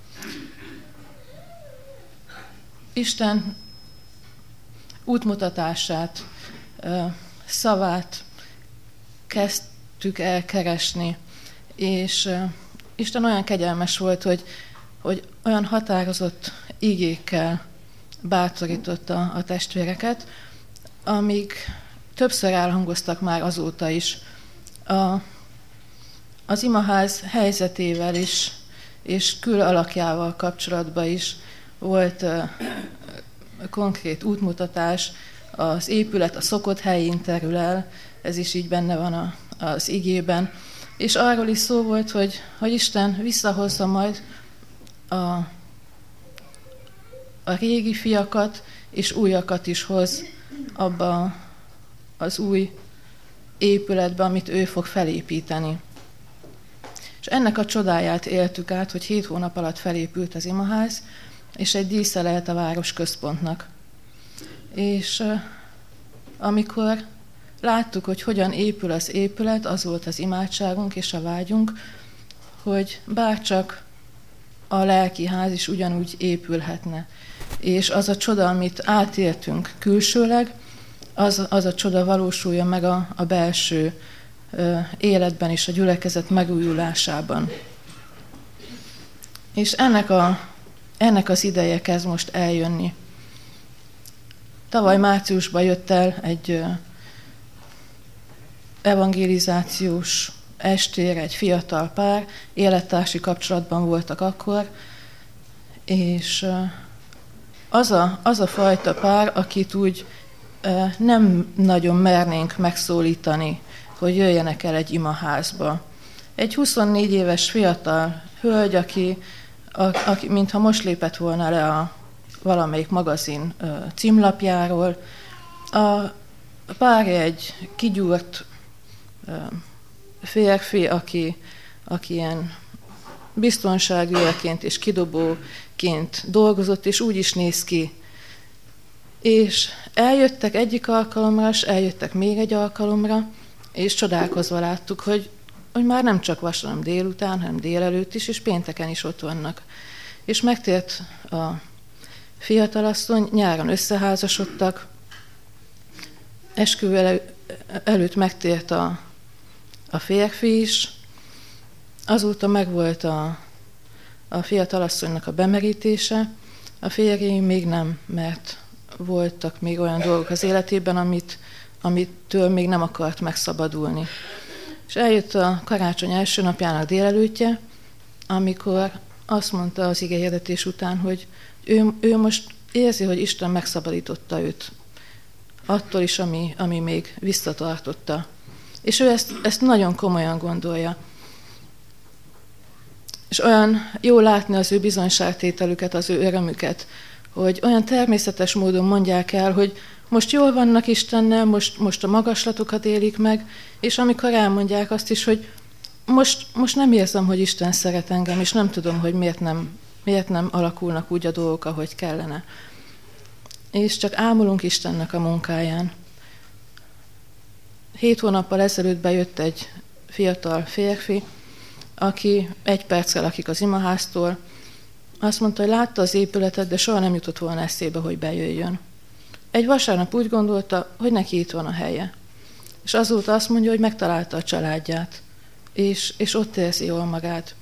I: Isten útmutatását, szavát kezdtük el keresni, és Isten olyan kegyelmes volt, hogy, hogy olyan határozott igékkel bátorította a testvéreket, amíg többször elhangoztak már azóta is. A, az imaház helyzetével is, és kül alakjával kapcsolatban is volt uh, konkrét útmutatás. Az épület a szokott helyén terül el, ez is így benne van a, az igében. És arról is szó volt, hogy, hogy Isten visszahozza majd a, a régi fiakat, és újakat is hoz abba az új épületbe, amit ő fog felépíteni. És ennek a csodáját éltük át, hogy hét hónap alatt felépült az imaház, és egy dísze lehet a város központnak. És uh, amikor láttuk, hogy hogyan épül az épület, az volt az imádságunk és a vágyunk, hogy bárcsak a lelki ház is ugyanúgy épülhetne. És az a csoda, amit átéltünk külsőleg, az, az a csoda valósuljon meg a, a belső ö, életben és a gyülekezet megújulásában. És ennek, a, ennek az ideje kezd most eljönni. Tavaly márciusban jött el egy ö, evangelizációs estére egy fiatal pár, élettársi kapcsolatban voltak akkor, és ö, az, a, az a fajta pár, akit úgy nem nagyon mernénk megszólítani, hogy jöjjenek el egy imaházba. Egy huszonnégy éves fiatal hölgy, aki, a, aki mintha most lépett volna le a valamelyik magazin címlapjáról. A párja egy kigyúrt férfi, aki, aki ilyen biztonságőrként és kidobóként dolgozott, és úgy is néz ki. És eljöttek egyik alkalomra, és eljöttek még egy alkalomra, és csodálkozva láttuk, hogy, hogy már nem csak vasárnap délután, hanem délelőtt is, és pénteken is ott vannak. És megtért a fiatalasszony, nyáron összeházasodtak, esküvő elő, előtt megtért a, a férfi is, azóta megvolt a, a fiatalasszonynak a bemerítése, a férjé még nem, mert voltak még olyan dolgok az életében, amit, amitől még nem akart megszabadulni. És eljött a karácsony első napjának délelőttje, amikor azt mondta az igehirdetés után, hogy ő, ő most érzi, hogy Isten megszabadította őt attól is, ami, ami még visszatartotta. És ő ezt, ezt nagyon komolyan gondolja. És olyan jó látni az ő bizonyságtételüket, az ő örömüket, hogy olyan természetes módon mondják el, hogy most jól vannak Istennel, most, most a magaslatokat élik meg, és amikor elmondják azt is, hogy most, most nem érzem, hogy Isten szeret engem, és nem tudom, hogy miért nem, miért nem alakulnak úgy a dolgok, ahogy kellene. És csak ámulunk Istennek a munkáján. Hét hónappal ezelőtt bejött egy fiatal férfi, aki egy perccel lakik az imaháztól, azt mondta, hogy látta az épületet, de soha nem jutott volna eszébe, hogy bejöjjön. Egy vasárnap úgy gondolta, hogy neki itt van a helye. És azóta azt mondja, hogy megtalálta a családját, és, és ott érzi jól magát.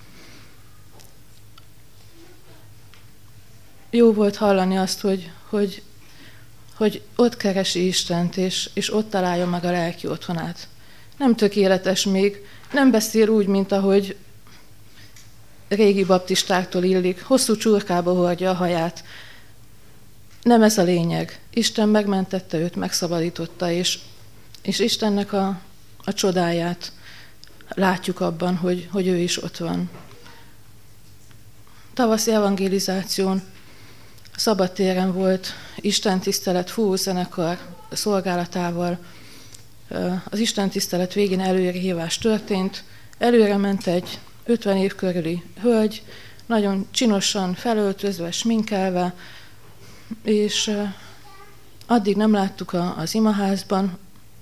I: Jó volt hallani azt, hogy, hogy, hogy ott keresi Istent, és, és ott találja meg a lelki otthonát. Nem tökéletes még, nem beszél úgy, mint ahogy régi baptistáktól illik, hosszú csurkába hordja a haját. Nem ez a lényeg. Isten megmentette őt, megszabadította, és, és Istennek a, a csodáját látjuk abban, hogy, hogy ő is ott van. Tavaszi evangelizáción szabadtéren volt istentisztelet fúvózenekar szolgálatával. Az istentisztelet végén előrehívás történt. Előre ment egy ötven év körüli hölgy, nagyon csinosan felöltözve, sminkelve, és addig nem láttuk az imaházban,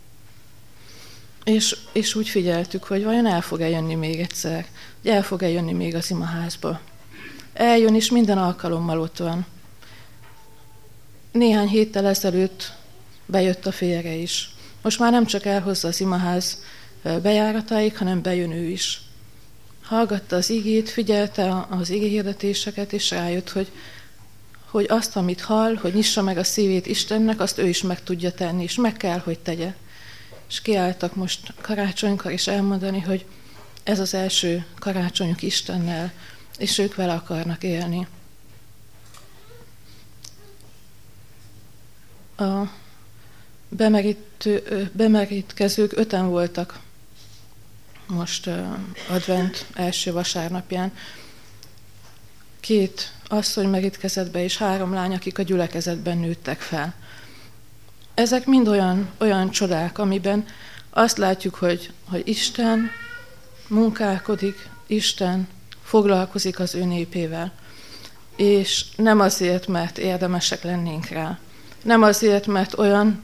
I: és, és úgy figyeltük, hogy vajon el fog-e jönni még egyszer, hogy el fog-e jönni még az imaházba. Eljön, és minden alkalommal ott van. Néhány héttel ezelőtt bejött a férje is. Most már nem csak elhozza az imaház bejáratáig, hanem bejön ő is. Hallgatta az igét, figyelte az igéhirdetéseket, és rájött, hogy, hogy azt, amit hall, hogy nyissa meg a szívét Istennek, azt ő is meg tudja tenni, és meg kell, hogy tegye. És kiálltak most karácsonykor is elmondani, hogy ez az első karácsonyuk Istennel, és ők vele akarnak élni. A bemerítő, bemerítkezők öten voltak most advent első vasárnapján. Két asszony merítkezett be, és három lány, akik a gyülekezetben nőttek fel. Ezek mind olyan, olyan csodák, amiben azt látjuk, hogy, hogy Isten munkálkodik, Isten foglalkozik az ő népével. És nem azért, mert érdemesek lennénk rá. Nem azért, mert olyan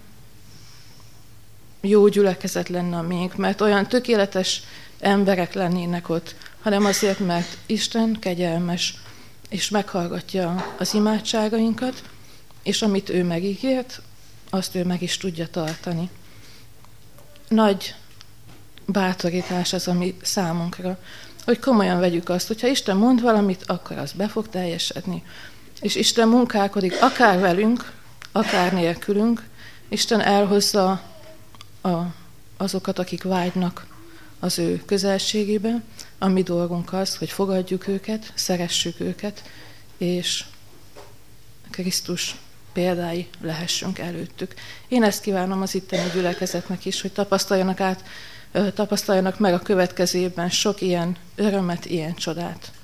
I: jó gyülekezet lenne a miénk, mert olyan tökéletes emberek lennének ott, hanem azért, mert Isten kegyelmes, és meghallgatja az imádságainkat, és amit ő megígért, azt ő meg is tudja tartani. Nagy bátorítás az, ami számunkra, hogy komolyan vegyük azt, hogyha Isten mond valamit, akkor az be fog teljesedni. És Isten munkálkodik akár velünk, akár nélkülünk. Isten elhozza a, azokat, akik vágynak az ő közelségébe. A mi dolgunk az, hogy fogadjuk őket, szeressük őket, és Krisztus példái lehessünk előttük. Én ezt kívánom az itteni gyülekezetnek is, hogy tapasztaljanak át, tapasztaljanak meg a következő évben sok ilyen örömet, ilyen csodát.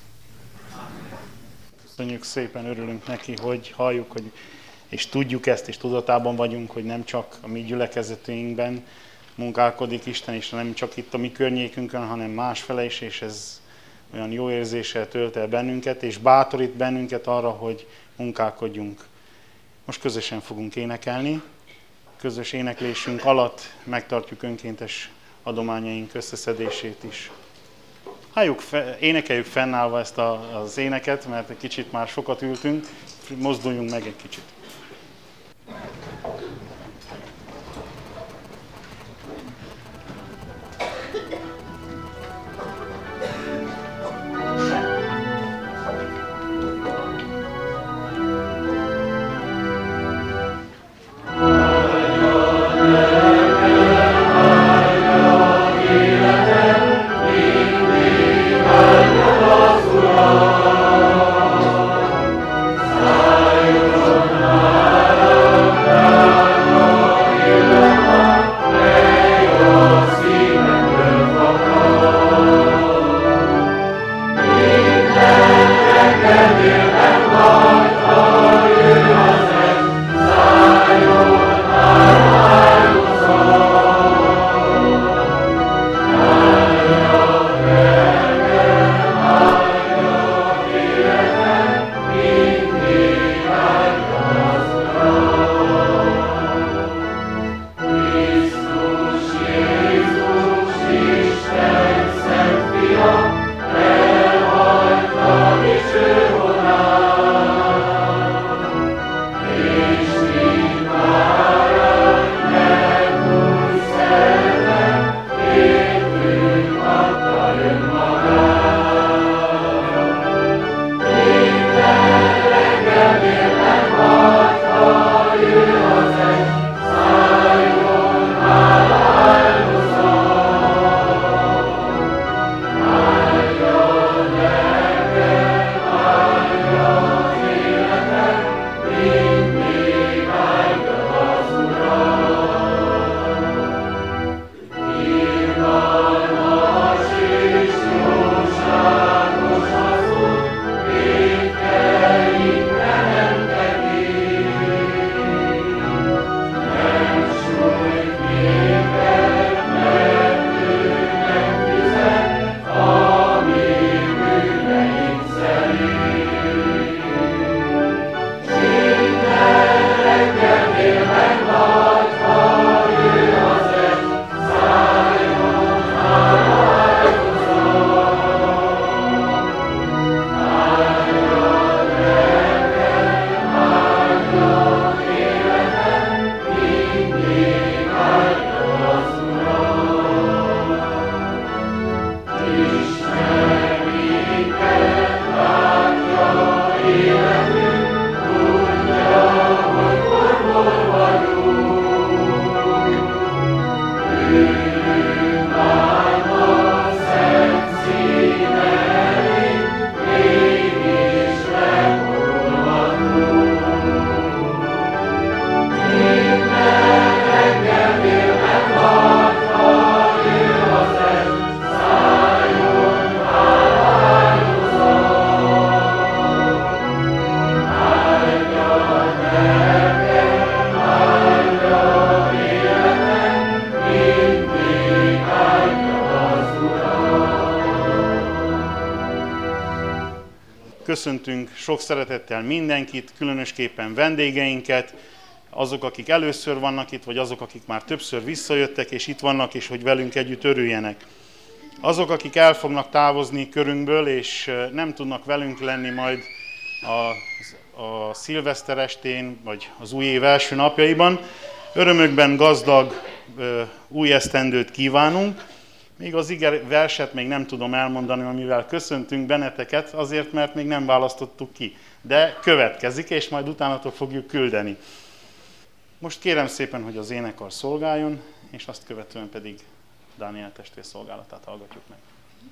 B: Köszönjük szépen, örülünk neki, hogy halljuk, hogy, és tudjuk ezt, és tudatában vagyunk, hogy nem csak a mi gyülekezetünkben munkálkodik Isten, és nem csak itt a mi környékünkön, hanem másfele is, és ez olyan jó érzéssel tölt el bennünket, és bátorít bennünket arra, hogy munkálkodjunk. Most közösen fogunk énekelni. Közös éneklésünk alatt megtartjuk önkéntes adományaink összeszedését is. Halljuk, énekeljük fennállva ezt a, az éneket, mert egy kicsit már sokat ültünk, mozduljunk meg egy kicsit.
C: Szálljon
B: köszöntünk sok szeretettel mindenkit, különösképpen vendégeinket, azok, akik először vannak itt, vagy azok, akik már többször visszajöttek, és itt vannak, és hogy velünk együtt örüljenek. Azok, akik el fognak távozni körünkből, és nem tudnak velünk lenni majd a, a szilveszter estén, vagy az új év első napjaiban, örömökben gazdag ö, új esztendőt kívánunk. Még az ige verset még nem tudom elmondani, amivel köszöntünk benneteket, azért, mert még nem választottuk ki. De következik, és majd utánatok fogjuk küldeni. Most kérem szépen, hogy az énekar szolgáljon, és azt követően pedig Dániel testvér szolgálatát hallgatjuk meg.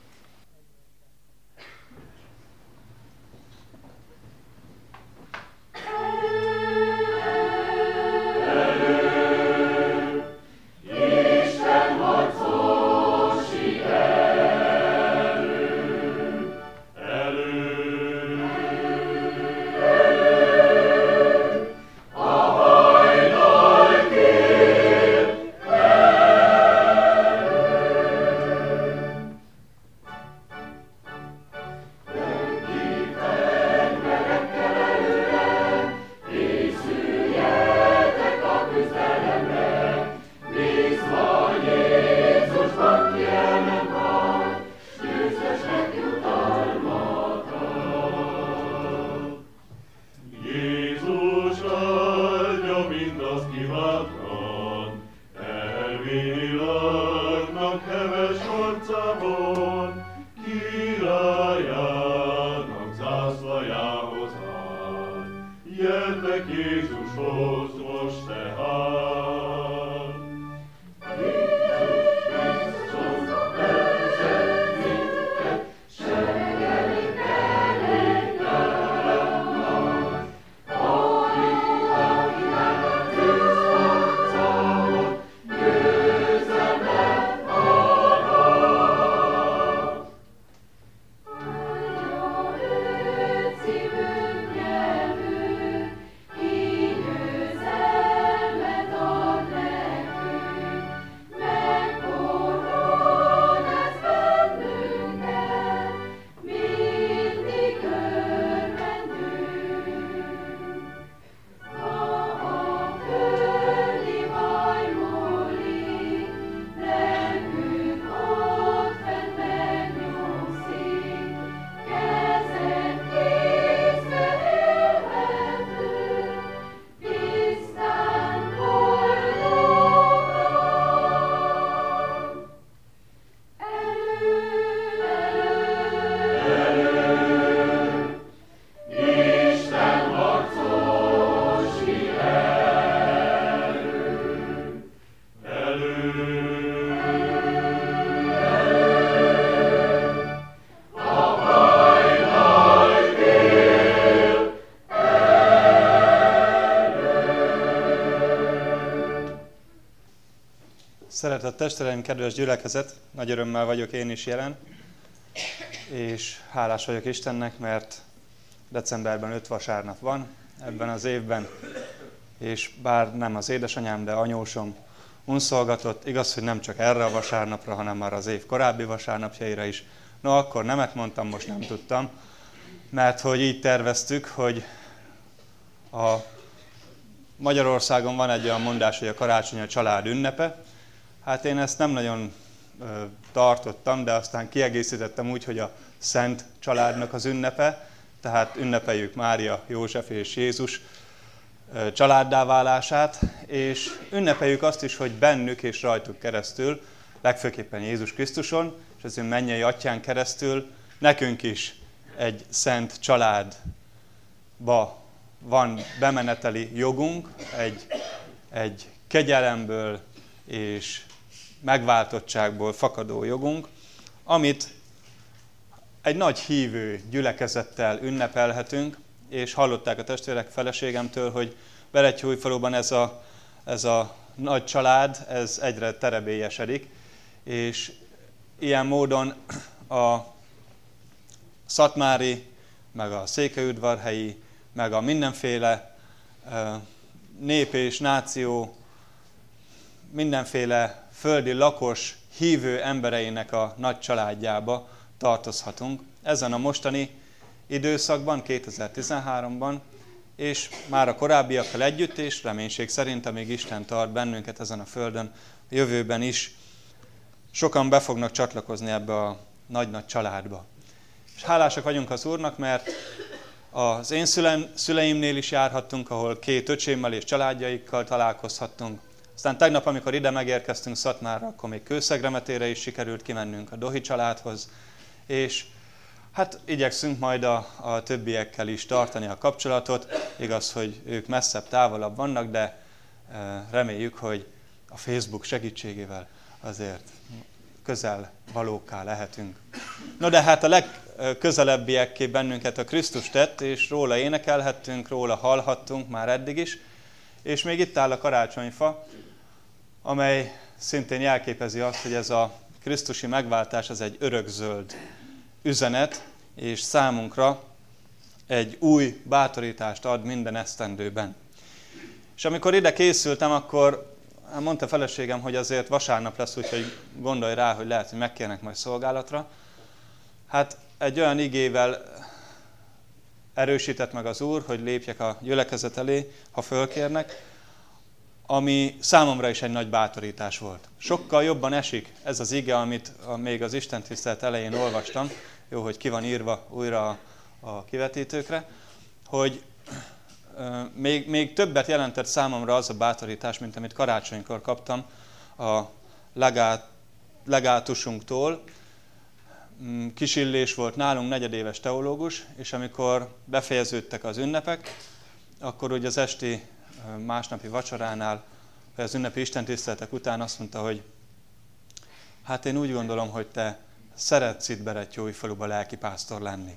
A: Szeretett testvéreim, kedves gyülekezet, nagy örömmel vagyok én is jelen, és hálás vagyok Istennek, mert decemberben öt vasárnap van ebben az évben, és bár nem az édesanyám, de anyósom unszolgatott, igaz, hogy nem csak erre a vasárnapra, hanem már az év korábbi vasárnapjaira is. No, akkor nemet mondtam, most nem tudtam, mert hogy így terveztük, hogy a Magyarországon van egy olyan mondás, hogy a karácsony a család ünnepe. Hát én ezt nem nagyon ö, tartottam, de aztán kiegészítettem úgy, hogy a Szent Családnak az ünnepe, tehát ünnepeljük Mária, József és Jézus ö, családdá válását, és ünnepeljük azt is, hogy bennük és rajtuk keresztül, legfőképpen Jézus Krisztuson, és az ő mennyei atyán keresztül nekünk is egy szent családba van bemeneteli jogunk, egy, egy kegyelemből és megváltottságból fakadó jogunk, amit egy nagy hívő gyülekezettel ünnepelhetünk, és hallották a testvérek feleségemtől, hogy Berettyóújfaluban ez a, ez a nagy család, ez egyre terebélyesedik, és ilyen módon a szatmári, meg a székelyudvarhelyi, meg a mindenféle nép és náció, mindenféle földi lakos, hívő embereinek a nagy családjába tartozhatunk. Ezen a mostani időszakban, kétezer-tizenháromban, és már a korábbiakkal együtt, és reménység szerint, amíg Isten tart bennünket ezen a földön, a jövőben is sokan be fognak csatlakozni ebbe a nagy-nagy családba. És hálásak vagyunk az Úrnak, mert az én szüleimnél is járhattunk, ahol két öcsémmel és családjaikkal találkozhattunk. Aztán tegnap, amikor ide megérkeztünk Szatmárra, akkor még Kőszegremetére is sikerült kimennünk a Dohi családhoz, és hát igyekszünk majd a, a többiekkel is tartani a kapcsolatot. Igaz, hogy ők messzebb, távolabb vannak, de e, reméljük, hogy a Facebook segítségével azért közel valókká lehetünk. No de hát a legközelebbiekké bennünket a Krisztus tett, és róla énekelhettünk, róla hallhattunk már eddig is, és még itt áll a karácsonyfa, amely szintén jelképezi azt, hogy ez a krisztusi megváltás az egy örökzöld üzenet, és számunkra egy új bátorítást ad minden esztendőben. És amikor ide készültem, akkor mondta feleségem, hogy azért vasárnap lesz, úgyhogy gondolj rá, hogy lehet, hogy megkérnek majd szolgálatra. Hát egy olyan igével erősített meg az Úr, hogy lépjek a gyülekezet elé, ha fölkérnek, ami számomra is egy nagy bátorítás volt. Sokkal jobban esik ez az ige, amit még az istentisztelet elején olvastam, jó, hogy ki van írva újra a, a kivetítőkre, hogy euh, még, még többet jelentett számomra az a bátorítás, mint amit karácsonykor kaptam a legát, legátusunktól. Kis Illés volt nálunk, negyedéves teológus, és amikor befejeződtek az ünnepek, akkor ugye az esti másnapi vacsoránál, vagy az ünnepi istentiszteletek után azt mondta, hogy hát én úgy gondolom, hogy te szeretsz itt Berettyóújfaluba lelkipásztor lenni.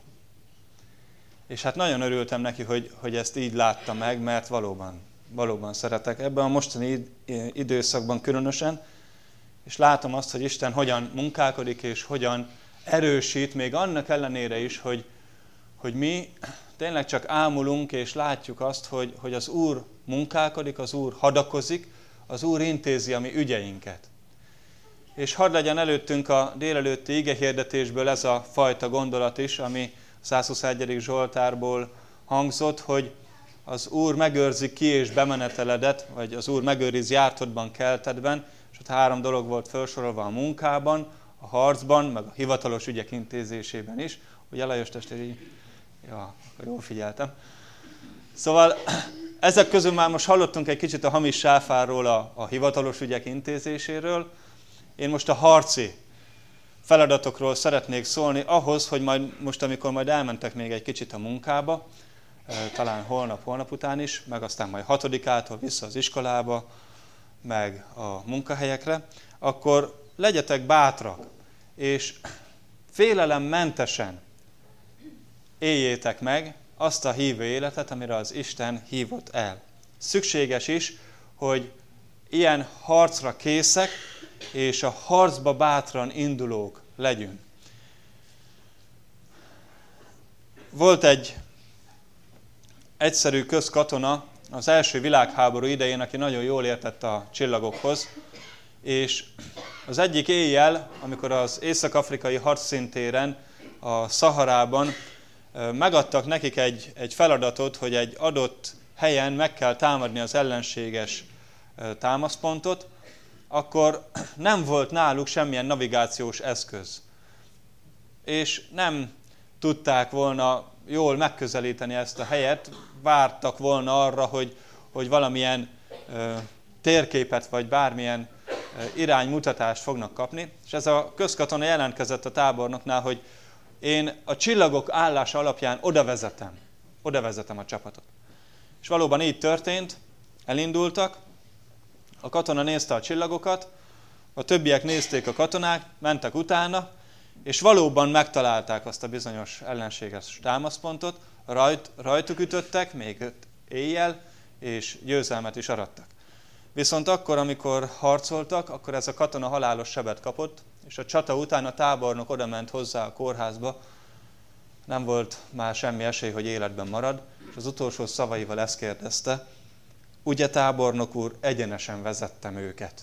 A: És hát nagyon örültem neki, hogy, hogy ezt így látta meg, mert valóban, valóban szeretek ebben a mostani időszakban különösen, és látom azt, hogy Isten hogyan munkálkodik, és hogyan erősít, még annak ellenére is, hogy, hogy mi tényleg csak ámulunk, és látjuk azt, hogy, hogy az Úr munkálkodik, az Úr hadakozik, az Úr intézi a mi ügyeinket. És hadd legyen előttünk a délelőtti igehirdetésből ez a fajta gondolat is, ami százhuszonegyedik Zsoltárból hangzott, hogy az Úr megőrzi ki és bemeneteledet, vagy az Úr megőriz jártodban, keltedben, és ott három dolog volt felsorolva: a munkában, a harcban, meg a hivatalos ügyek intézésében is. Ugye Lajos testvér így, ja, akkor jól figyeltem. Szóval ezek közül már most hallottunk egy kicsit a hamis sáfárról, a, a hivatalos ügyek intézéséről. Én most a harci feladatokról szeretnék szólni, ahhoz, hogy majd most, amikor majd elmentek még egy kicsit a munkába, talán holnap, holnap után is, meg aztán majd hatodikától vissza az iskolába, meg a munkahelyekre, akkor legyetek bátrak, és félelemmentesen éljétek meg azt a hívő életet, amire az Isten hívott el. Szükséges is, hogy ilyen harcra készek, és a harcba bátran indulók legyünk. Volt egy egyszerű közkatona az első világháború idején, aki nagyon jól értett a csillagokhoz, és az egyik éjjel, amikor az észak-afrikai harcszintéren, a Szaharában megadtak nekik egy, egy feladatot, hogy egy adott helyen meg kell támadni az ellenséges támaszpontot, akkor nem volt náluk semmilyen navigációs eszköz. És nem tudták volna jól megközelíteni ezt a helyet, vártak volna arra, hogy, hogy valamilyen ö, térképet vagy bármilyen ö, iránymutatást fognak kapni. És ez a közkatona jelentkezett a tábornoknál, hogy én a csillagok állása alapján oda vezetem, oda vezetem a csapatot. És valóban így történt, elindultak, a katona nézte a csillagokat, a többiek nézték a katonák, mentek utána, és valóban megtalálták azt a bizonyos ellenséges támaszpontot, rajt, rajtuk ütöttek, még éjjel, és győzelmet is arattak. Viszont akkor, amikor harcoltak, akkor ez a katona halálos sebet kapott, és a csata után a tábornok odament hozzá a kórházba, nem volt már semmi esély, hogy életben marad, és az utolsó szavaival ezt kérdezte: ugye, tábornok úr, egyenesen vezettem őket?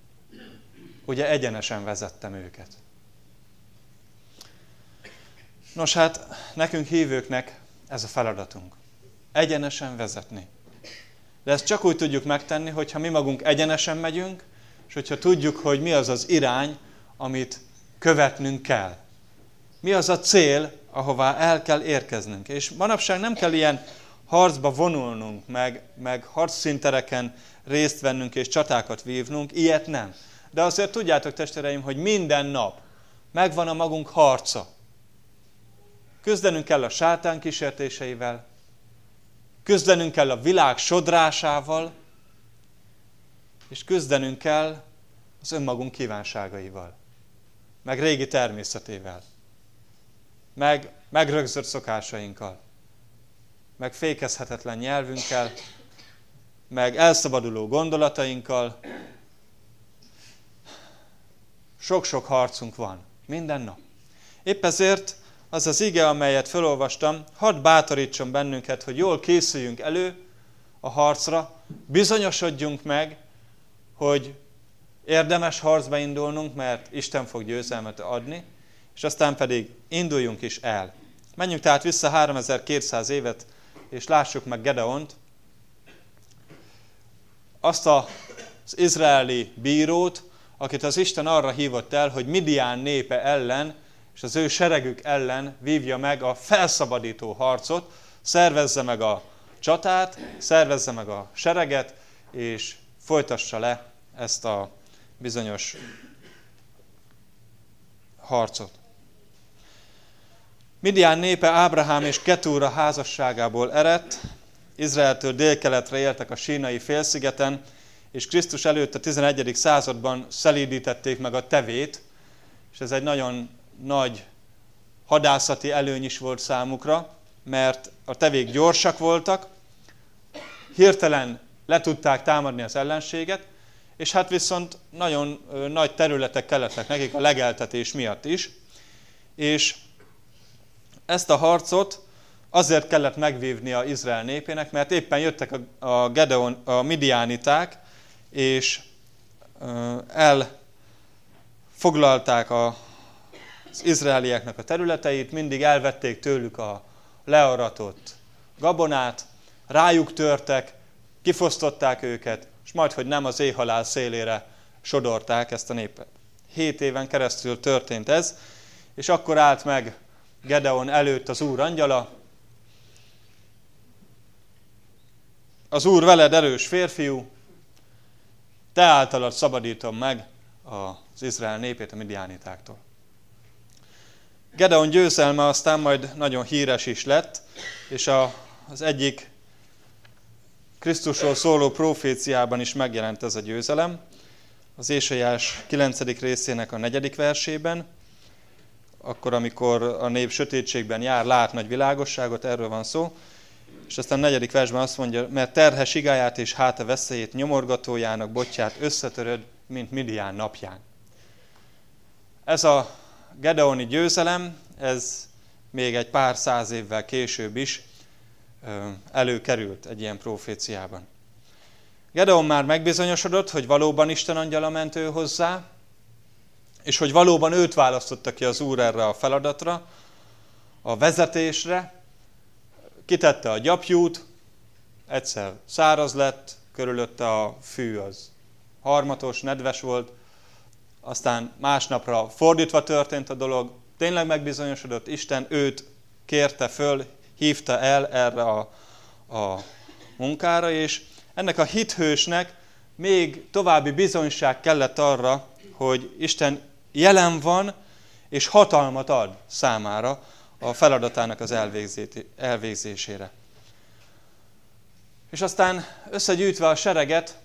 A: Ugye egyenesen vezettem őket? Nos hát, nekünk hívőknek ez a feladatunk. Egyenesen vezetni. De ezt csak úgy tudjuk megtenni, hogyha mi magunk egyenesen megyünk, és hogyha tudjuk, hogy mi az az irány, amit követnünk kell. Mi az a cél, ahová el kell érkeznünk. És manapság nem kell ilyen harcba vonulnunk, meg, meg harcszíntereken részt vennünk és csatákat vívnunk, ilyet nem. De azért tudjátok, testvéreim, hogy minden nap megvan a magunk harca. Küzdenünk kell a sátán kísértéseivel, küzdenünk kell a világ sodrásával, és küzdenünk kell az önmagunk kívánságaival, meg régi természetével, meg megrögzött szokásainkkal, meg fékezhetetlen nyelvünkkel, meg elszabaduló gondolatainkkal. Sok-sok harcunk van, minden nap. Épp ezért az az ige, amelyet felolvastam, hadd bátorítson bennünket, hogy jól készüljünk elő a harcra, bizonyosodjunk meg, hogy érdemes harcba indulnunk, mert Isten fog győzelmet adni, és aztán pedig induljunk is el. Menjünk tehát vissza háromezer-kétszáz évet, és lássuk meg Gedeont, azt az izraeli bírót, akit az Isten arra hívott el, hogy Midián népe ellen, és az ő seregük ellen vívja meg a felszabadító harcot, szervezze meg a csatát, szervezze meg a sereget, és folytassa le ezt a bizonyos harcot. Midián népe Ábrahám és Ketúra házasságából eredt, Izraeltől délkeletre éltek a sínai félszigeten, és Krisztus előtt a tizenegyedik században szelídítették meg a tevét, és ez egy nagyon nagy hadászati előny is volt számukra, mert a tevék gyorsak voltak, hirtelen le tudták támadni az ellenséget, és hát viszont nagyon nagy területek kellettek nekik a legeltetés miatt is, és ezt a harcot azért kellett megvívnia Izrael népének, mert éppen jöttek a Gedeon, a midiániták, és elfoglalták az izraelieknek a területeit, mindig elvették tőlük a learatott gabonát, rájuk törtek, kifosztották őket, és majdhogy nem az éhhalál szélére sodorták ezt a népet. Hét éven keresztül történt ez, és akkor állt meg Gedeon előtt az Úr angyala. Az Úr veled erős férfiú, te általad szabadítom meg az Izrael népét a midiánitáktól. Gedeon győzelme aztán majd nagyon híres is lett, és a, az egyik Krisztusról szóló proféciában is megjelent ez a győzelem. Az Ézsaiás kilencedik részének a negyedik versében, akkor, amikor a nép sötétségben jár, lát nagy világosságot, erről van szó, és aztán a negyedik versben azt mondja, mert terhes igáját és háta veszélyét nyomorgatójának botját összetöröd, mint Midián napján. Ez a gedeoni győzelem, ez még egy pár száz évvel később is előkerült egy ilyen proféciában. Gedeon már megbizonyosodott, hogy valóban Isten angyala ment ő hozzá, és hogy valóban őt választotta ki az Úr erre a feladatra, a vezetésre, kitette a gyapjút, egyszer száraz lett, körülötte a fű az harmatos, nedves volt, aztán másnapra fordítva történt a dolog, tényleg megbizonyosodott, Isten őt kérte föl, hívta el erre a, a munkára, és ennek a hithősnek még további bizonyság kellett arra, hogy Isten jelen van, és hatalmat ad számára a feladatának az elvégzésére. És aztán összegyűjtve a sereget,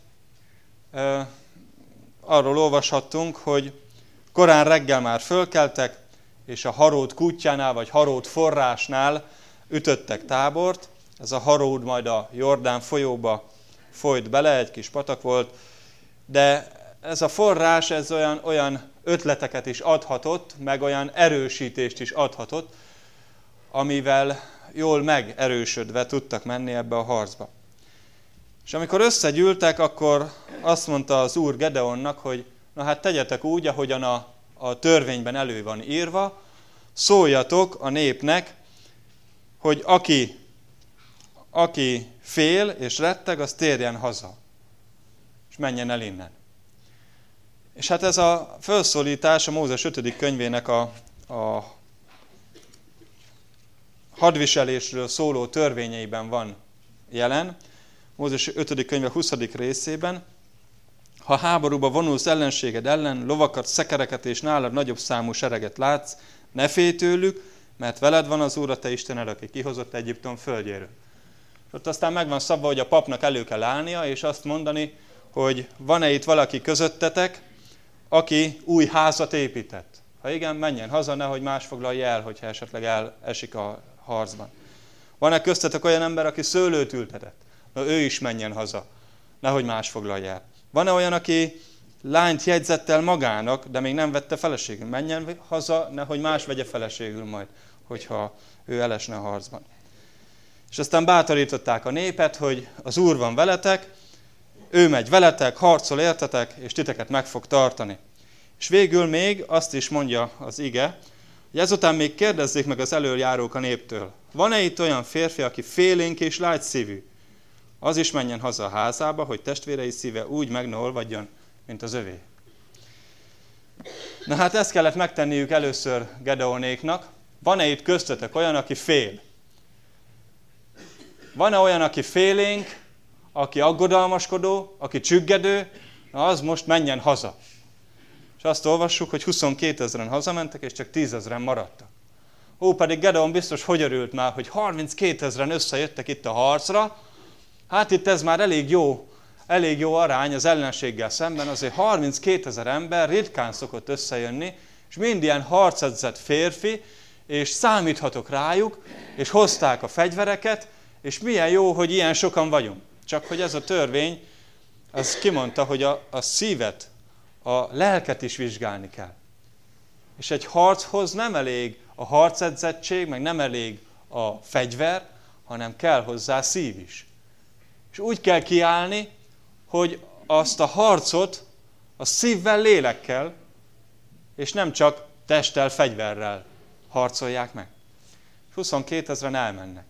A: arról olvashattunk, hogy korán reggel már fölkeltek, és a Haród kútjánál, vagy Haród forrásnál ütöttek tábort. Ez a Haród majd a Jordán folyóba folyt bele, egy kis patak volt, de ez a forrás, ez olyan, olyan ötleteket is adhatott, meg olyan erősítést is adhatott, amivel jól megerősödve tudtak menni ebbe a harcba. És amikor összegyűltek, akkor azt mondta az Úr Gedeonnak, hogy na hát tegyetek úgy, ahogyan a, a törvényben elő van írva, szóljatok a népnek, hogy aki, aki fél és retteg, az térjen haza, és menjen el innen. És hát ez a felszólítás a Mózes ötödik könyvének a, a hadviselésről szóló törvényeiben van jelen. Mózes ötödik könyve huszadik részében. Ha háborúba vonulsz ellenséged ellen, lovakat, szekereket és nálad nagyobb számú sereget látsz, ne félj tőlük, mert veled van az Úr, a te Istened, aki kihozott Egyiptom földjéről. És ott aztán meg van szabva, hogy a papnak elő kell állnia, és azt mondani, hogy van-e itt valaki közöttetek, aki új házat épített. Ha igen, menjen haza, nehogy más foglalja el, hogyha esetleg elesik a harcban. Van-e köztetek olyan ember, aki szőlőt ültetett? Na, ő is menjen haza, nehogy más foglalja el. Van-e olyan, aki lányt jegyzett el magának, de még nem vette feleségül? Menjen haza, nehogy más vegye feleségül majd, hogyha ő elesne a harcban. És aztán bátorították a népet, hogy az Úr van veletek, ő megy veletek, harcol értetek, és titeket meg fog tartani. És végül még azt is mondja az ige, hogy ezután még kérdezzék meg az előjárók a néptől. Van-e itt olyan férfi, aki félénk és lágy szívű? Az is menjen haza a házába, hogy testvérei szíve úgy meg ne olvadjon, mint az övé. Na hát ezt kellett megtenniük először Gedeonéknak. Van-e itt köztetek olyan, aki fél? Van-e olyan, aki félénk, aki aggodalmaskodó, aki csüggedő? Na az most menjen haza. És azt olvassuk, hogy huszonkétezren hazamentek, és csak tízezren maradtak. Ó, pedig Gedeon biztos hogy örült már, hogy harminckétezren összejöttek itt a harcra. Hát itt ez már elég jó, elég jó arány az ellenséggel szemben, azért harminckétezer ember ritkán szokott összejönni, és mind ilyen harcedzett férfi, és számíthatok rájuk, és hozták a fegyvereket, és milyen jó, hogy ilyen sokan vagyunk. Csak hogy ez a törvény, az kimondta, hogy a, a szívet, a lelket is vizsgálni kell. És egy harchoz nem elég a harcedzettség, meg nem elég a fegyver, hanem kell hozzá szív is. És úgy kell kiállni, hogy azt a harcot a szívvel, lélekkel, és nem csak testtel, fegyverrel harcolják meg. huszonkétezren elmennek.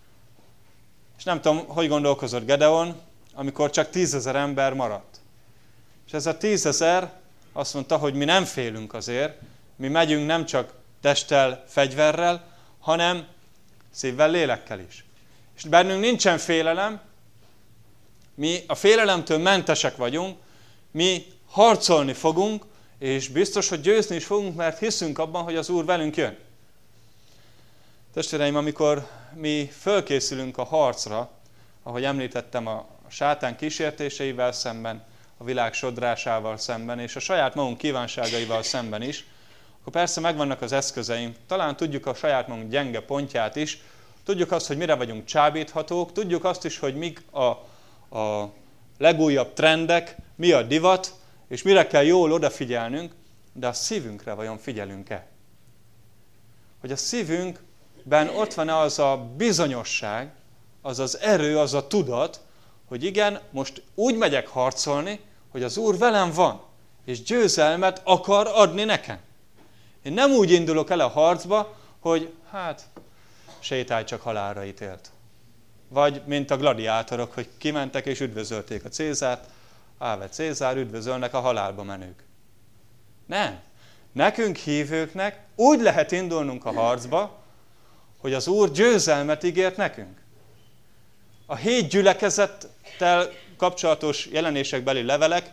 A: És nem tudom, hogy gondolkozott Gedeon, amikor csak tízezer ember maradt. És ez a tízezer azt mondta, hogy mi nem félünk azért, mi megyünk nem csak testtel, fegyverrel, hanem szívvel, lélekkel is. És bennünk nincsen félelem, mi a félelemtől mentesek vagyunk, mi harcolni fogunk, és biztos, hogy győzni is fogunk, mert hiszünk abban, hogy az Úr velünk jön. Testvéreim, amikor mi fölkészülünk a harcra, ahogy említettem, a sátán kísértéseivel szemben, a világ sodrásával szemben, és a saját magunk kívánságaival szemben is, akkor persze megvannak az eszközeim, talán tudjuk a saját magunk gyenge pontját is, tudjuk azt, hogy mire vagyunk csábíthatók, tudjuk azt is, hogy mik a, a legújabb trendek, mi a divat, és mire kell jól odafigyelnünk, de a szívünkre vajon figyelünk-e? Hogy a szívünkben ott van az a bizonyosság, az az erő, az a tudat, hogy igen, most úgy megyek harcolni, hogy az Úr velem van, és győzelmet akar adni nekem. Én nem úgy indulok el a harcba, hogy hát, sétálj, csak halálra ítélt. Vagy mint a gladiátorok, hogy kimentek és üdvözölték a Cézárt, áve Cézár, üdvözölnek a halálba menők. Nem. Nekünk hívőknek úgy lehet indulnunk a harcba, hogy az Úr győzelmet ígért nekünk. A hét gyülekezettel kapcsolatos jelenésekbeli levelek,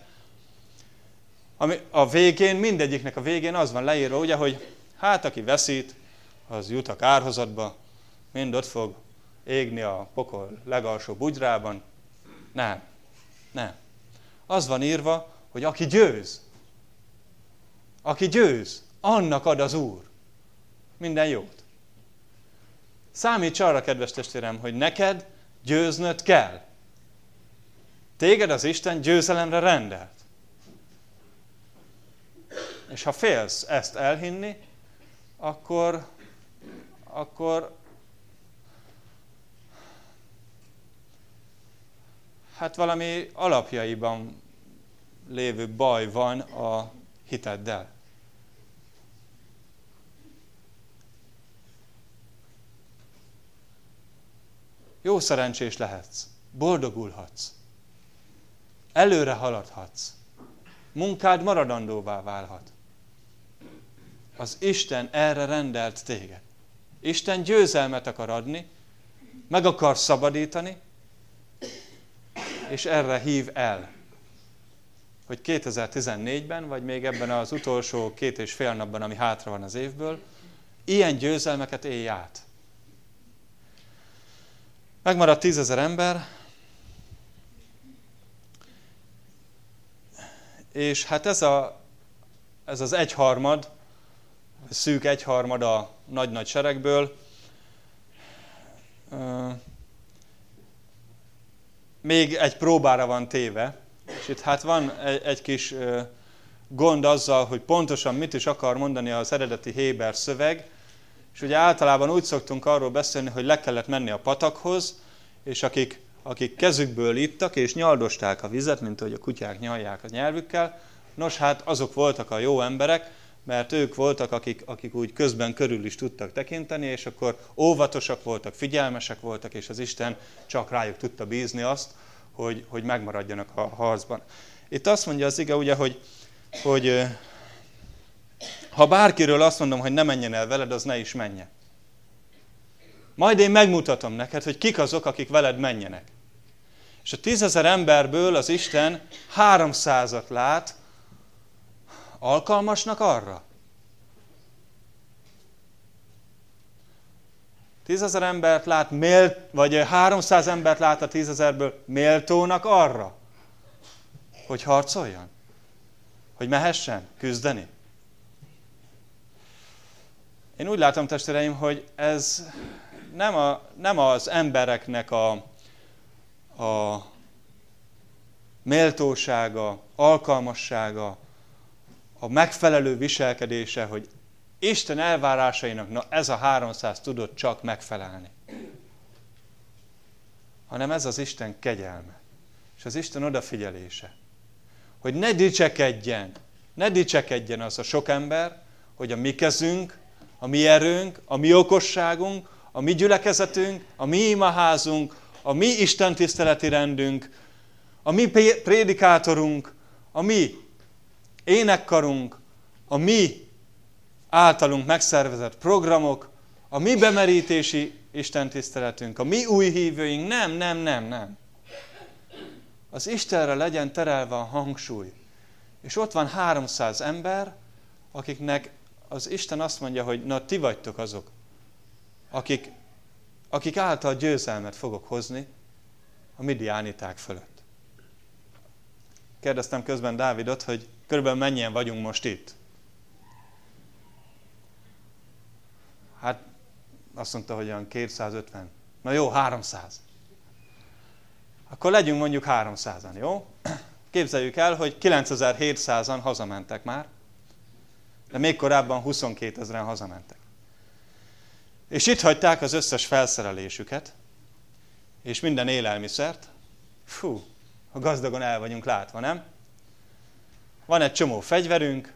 A: ami a végén, mindegyiknek a végén az van leírva, ugye, hogy hát aki veszít, az jut a kárhozatba, mind ott fog égni a pokol legalsó bugyrában. Nem, nem. Az van írva, hogy aki győz, aki győz, annak ad az Úr minden jót. Számíts arra, kedves testvérem, hogy neked győznöd kell. Téged az Isten győzelemre rendelt. És ha félsz ezt elhinni, akkor, akkor hát valami alapjaiban lévő baj van a hiteddel. Jó szerencsés lehetsz, boldogulhatsz, előre haladhatsz, munkád maradandóvá válhat. Az Isten erre rendelt téged. Isten győzelmet akar adni, meg akar szabadítani, és erre hív el, hogy kétezer-tizennégyben, vagy még ebben az utolsó két és fél napban, ami hátra van az évből, ilyen győzelmeket élj át. Megmaradt tízezer ember, és hát ez, a, ez az egyharmad, szűk egyharmad a nagy-nagy seregből, még egy próbára van téve, és itt hát van egy, egy kis gond azzal, hogy pontosan mit is akar mondani az eredeti héber szöveg, és ugye általában úgy szoktunk arról beszélni, hogy le kellett menni a patakhoz, és akik, akik kezükből ittak, és nyaldosták a vizet, mint ahogy a kutyák nyalják a nyelvükkel, nos hát azok voltak a jó emberek, mert ők voltak, akik, akik úgy közben körül is tudtak tekinteni, és akkor óvatosak voltak, figyelmesek voltak, és az Isten csak rájuk tudta bízni azt, hogy, hogy megmaradjanak a harcban. Itt azt mondja az ige, ugye, hogy, hogy ha bárkiről azt mondom, hogy ne menjen el veled, az ne is menjen. Majd én megmutatom neked, hogy kik azok, akik veled menjenek. És a tízezer emberből az Isten háromszázat lát alkalmasnak arra. Tízezer embert lát, mélt, vagy háromszáz embert lát a tízezerből méltónak arra, hogy harcoljon, hogy mehessen küzdeni. Én úgy látom, testvéreim, hogy ez nem, a, nem az embereknek a, a méltósága, alkalmassága, a megfelelő viselkedése, hogy Isten elvárásainak na ez a háromszáz tudott csak megfelelni. Hanem ez az Isten kegyelme. És az Isten odafigyelése. Hogy ne dicsekedjen, ne dicsekedjen az a sok ember, hogy a mi kezünk, a mi erőnk, a mi okosságunk, a mi gyülekezetünk, a mi imaházunk, a mi istentiszteleti rendünk, a mi prédikátorunk, a mi énekkarunk, a mi általunk megszervezett programok, a mi bemerítési istentiszteletünk, a mi új hívőink, nem, nem, nem, nem. Az Istenre legyen terelve a hangsúly. És ott van háromszáz ember, akiknek az Isten azt mondja, hogy na ti vagytok azok, akik, akik által győzelmet fogok hozni a midiániták fölött. Kérdeztem közben Dávidot, hogy körülbelül mennyien vagyunk most itt. Hát azt mondta, hogy olyan kétszázötven. Na jó, háromszáz. Akkor legyünk mondjuk háromszázan, jó? Képzeljük el, hogy kilencezer-hétszázan hazamentek már, de még korábban huszonkétezren hazamentek. És itt hagyták az összes felszerelésüket, és minden élelmiszert. Fú, ha gazdagon el vagyunk látva, nem? Van egy csomó fegyverünk,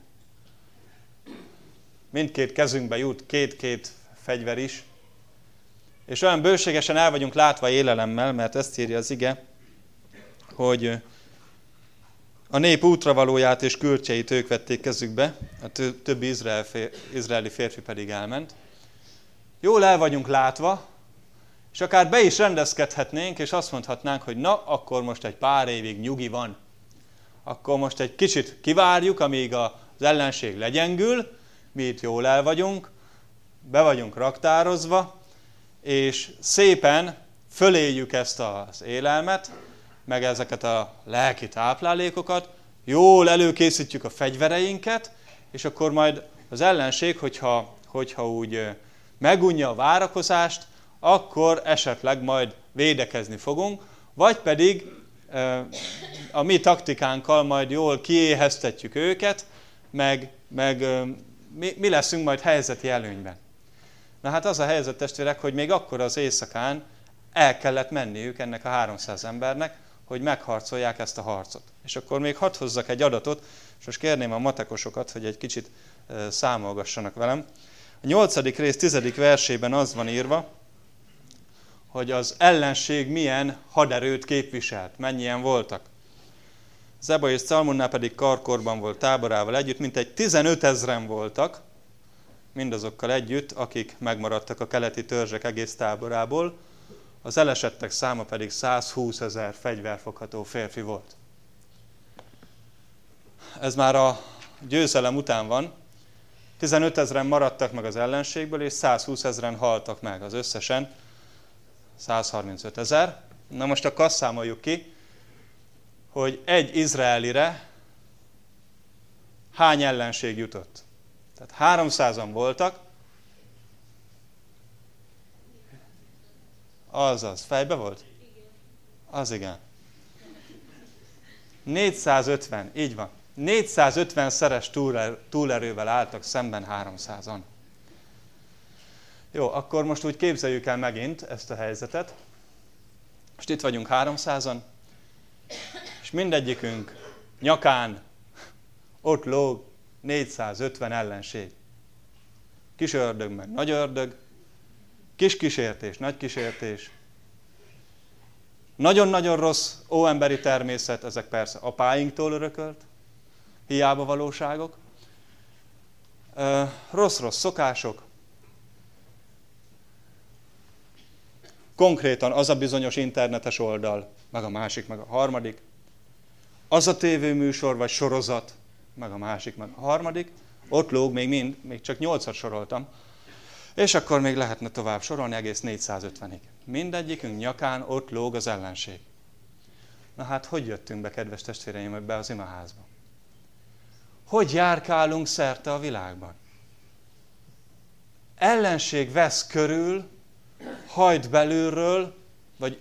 A: mindkét kezünkbe jut két-két fegyver is, és olyan bőségesen el vagyunk látva élelemmel, mert ezt írja az ige, hogy a nép útravalóját és kürtjeit ők vették kezükbe, a többi izrael, izraeli férfi pedig elment. Jól el vagyunk látva, és akár be is rendezkedhetnénk, és azt mondhatnánk, hogy na, akkor most egy pár évig nyugi van. Akkor most egy kicsit kivárjuk, amíg az ellenség legyengül, mi itt jól el vagyunk, be vagyunk raktározva, és szépen föléljük ezt az élelmet, meg ezeket a lelki táplálékokat, jól előkészítjük a fegyvereinket, és akkor majd az ellenség, hogyha, hogyha úgy megunja a várakozást, akkor esetleg majd védekezni fogunk, vagy pedig a mi taktikánkkal majd jól kiéheztetjük őket, meg, meg mi, mi leszünk majd helyzeti előnyben. Na hát az a helyzet, testvérek, hogy még akkor az éjszakán el kellett menniük ennek a háromszáz embernek, hogy megharcolják ezt a harcot. És akkor még hadd hozzak egy adatot, és most kérném a matekosokat, hogy egy kicsit számolgassanak velem. A nyolcadik rész tizedik versében az van írva, hogy az ellenség milyen haderőt képviselt, mennyien voltak. Zeba és Szalmunnál pedig Karkorban volt táborával együtt, mintegy tizenötezren voltak, mindazokkal együtt, akik megmaradtak a keleti törzsek egész táborából, az elesettek száma pedig százhúszezer fegyverfogható férfi volt. Ez már a győzelem után van, tizenötezren maradtak meg az ellenségből, és százhúszezren haltak meg, az összesen százharmincötezer. Na most akkor azt számoljuk ki, hogy egy izraelire hány ellenség jutott. Tehát háromszázan voltak, azaz, fejbe volt? Az igen. négyszázötven, így van. négyszázötven szeres túlerővel álltak szemben háromszázan. Jó, akkor most úgy képzeljük el megint ezt a helyzetet. Most itt vagyunk háromszázan, és mindegyikünk nyakán ott lóg négyszázötven ellenség. Kis ördög meg nagy ördög, kis kísértés, nagy kísértés. Nagyon-nagyon rossz óemberi természet, ezek persze apáinktól örökölt, hiába valóságok. Rossz-rossz szokások. Konkrétan az a bizonyos internetes oldal, meg a másik, meg a harmadik. Az a tévéműsor vagy sorozat, meg a másik, meg a harmadik. Ott lóg még mind, még csak nyolcat soroltam. És akkor még lehetne tovább sorolni egész négyszázötvenig. Mindegyikünk nyakán ott lóg az ellenség. Na hát, hogy jöttünk be, kedves testvéreim, ebbe az imaházba? Hogy járkálunk szerte a világban? Ellenség vesz körül, hajt belülről, vagy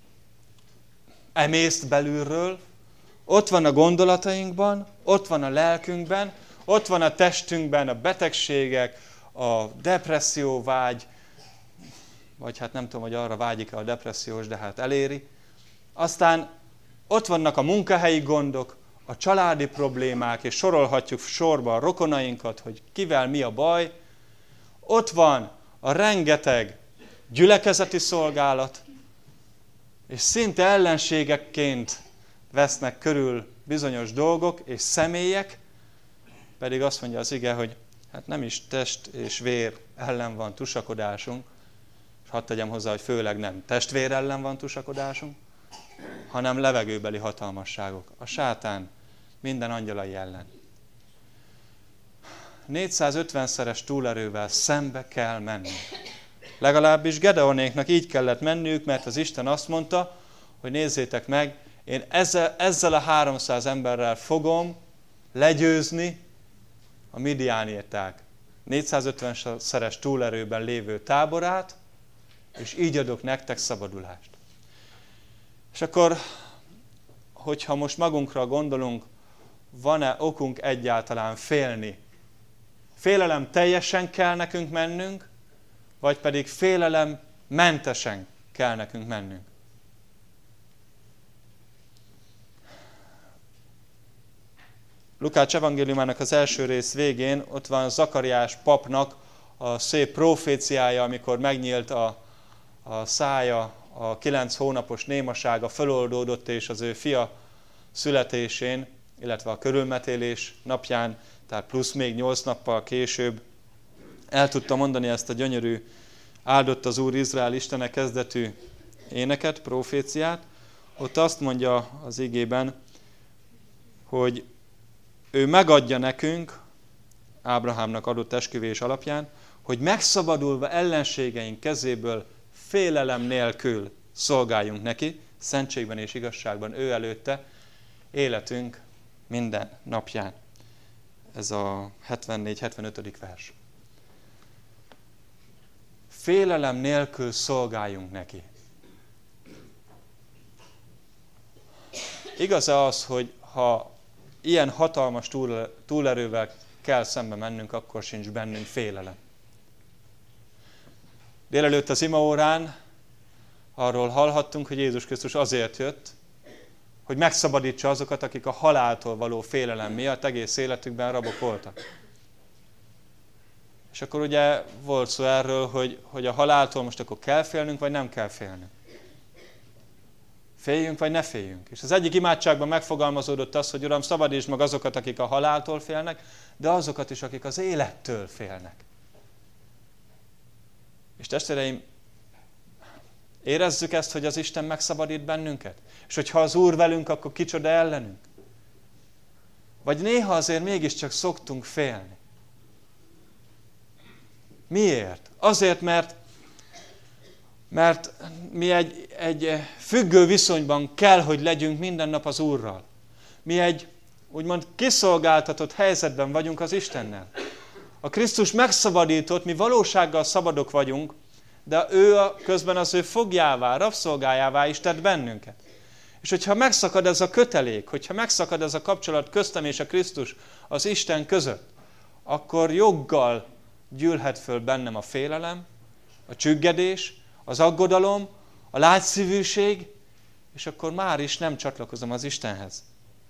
A: emészt belülről, ott van a gondolatainkban, ott van a lelkünkben, ott van a testünkben a betegségek, a depresszió vágy, vagy hát nem tudom, hogy arra vágyik-e a depressziós, de hát eléri. Aztán ott vannak a munkahelyi gondok, a családi problémák, és sorolhatjuk sorba a rokonainkat, hogy kivel mi a baj. Ott van a rengeteg gyülekezeti szolgálat, és szinte ellenségekként vesznek körül bizonyos dolgok és személyek, pedig azt mondja az ige, hogy hát nem is test és vér ellen van tusakodásunk, és hadd tegyem hozzá, hogy főleg nem testvér ellen van tusakodásunk, hanem levegőbeli hatalmasságok, a sátán minden angyalai ellen. négyszázötvenszeres túlerővel szembe kell menni. Legalábbis Gedeonéknak így kellett menniük, mert az Isten azt mondta, hogy nézzétek meg, én ezzel, ezzel a háromszáz emberrel fogom legyőzni a midiánieták négyszázötvenszeres túlerőben lévő táborát, és így adok nektek szabadulást. És akkor, hogyha most magunkra gondolunk, van-e okunk egyáltalán félni? Félelem teljesen kell nekünk mennünk, vagy pedig félelem mentesen kell nekünk mennünk? Lukács evangéliumának az első rész végén ott van Zakariás papnak a szép proféciája, amikor megnyílt a, a szája, a kilenc hónapos némasága feloldódott, és az ő fia születésén, illetve a körülmetélés napján, tehát plusz még nyolc nappal később el tudta mondani ezt a gyönyörű áldott az Úr Izrael Istene kezdetű éneket, proféciát. Ott azt mondja az igében, hogy ő megadja nekünk, Ábrahámnak adott esküvés alapján, hogy megszabadulva ellenségeink kezéből félelem nélkül szolgáljunk neki, szentségben és igazságban ő előtte, életünk minden napján. Ez a hetvennégy hetvenötödik vers. Félelem nélkül szolgáljunk neki. Igaz az, hogy ha ilyen hatalmas túlerővel kell szembe mennünk, akkor sincs bennünk félelem. Délelőtt az imaórán arról hallhattunk, hogy Jézus Krisztus azért jött, hogy megszabadítsa azokat, akik a haláltól való félelem miatt egész életükben rabok voltak. És akkor ugye volt szó erről, hogy, hogy a haláltól most akkor kell félnünk, vagy nem kell félnünk. Féljünk, vagy ne féljünk. És az egyik imádságban megfogalmazódott az, hogy Uram, szabadítsd meg azokat, akik a haláltól félnek, de azokat is, akik az élettől félnek. És testvéreim, érezzük ezt, hogy az Isten megszabadít bennünket? És hogyha az Úr velünk, akkor kicsoda ellenünk? Vagy néha azért mégiscsak szoktunk félni. Miért? Azért, mert, mert mi egy, egy függő viszonyban kell, hogy legyünk minden nap az Úrral. Mi egy úgymond kiszolgáltatott helyzetben vagyunk az Istennel. A Krisztus megszabadított, mi valósággal szabadok vagyunk, de ő a, közben az ő fogjává, rabszolgájává is tett bennünket. És hogyha megszakad ez a kötelék, hogyha megszakad ez a kapcsolat köztem és a Krisztus az Isten között, akkor joggal gyűlhet föl bennem a félelem, a csüggedés, az aggodalom, a lágyszívűség, és akkor már is nem csatlakozom az Istenhez.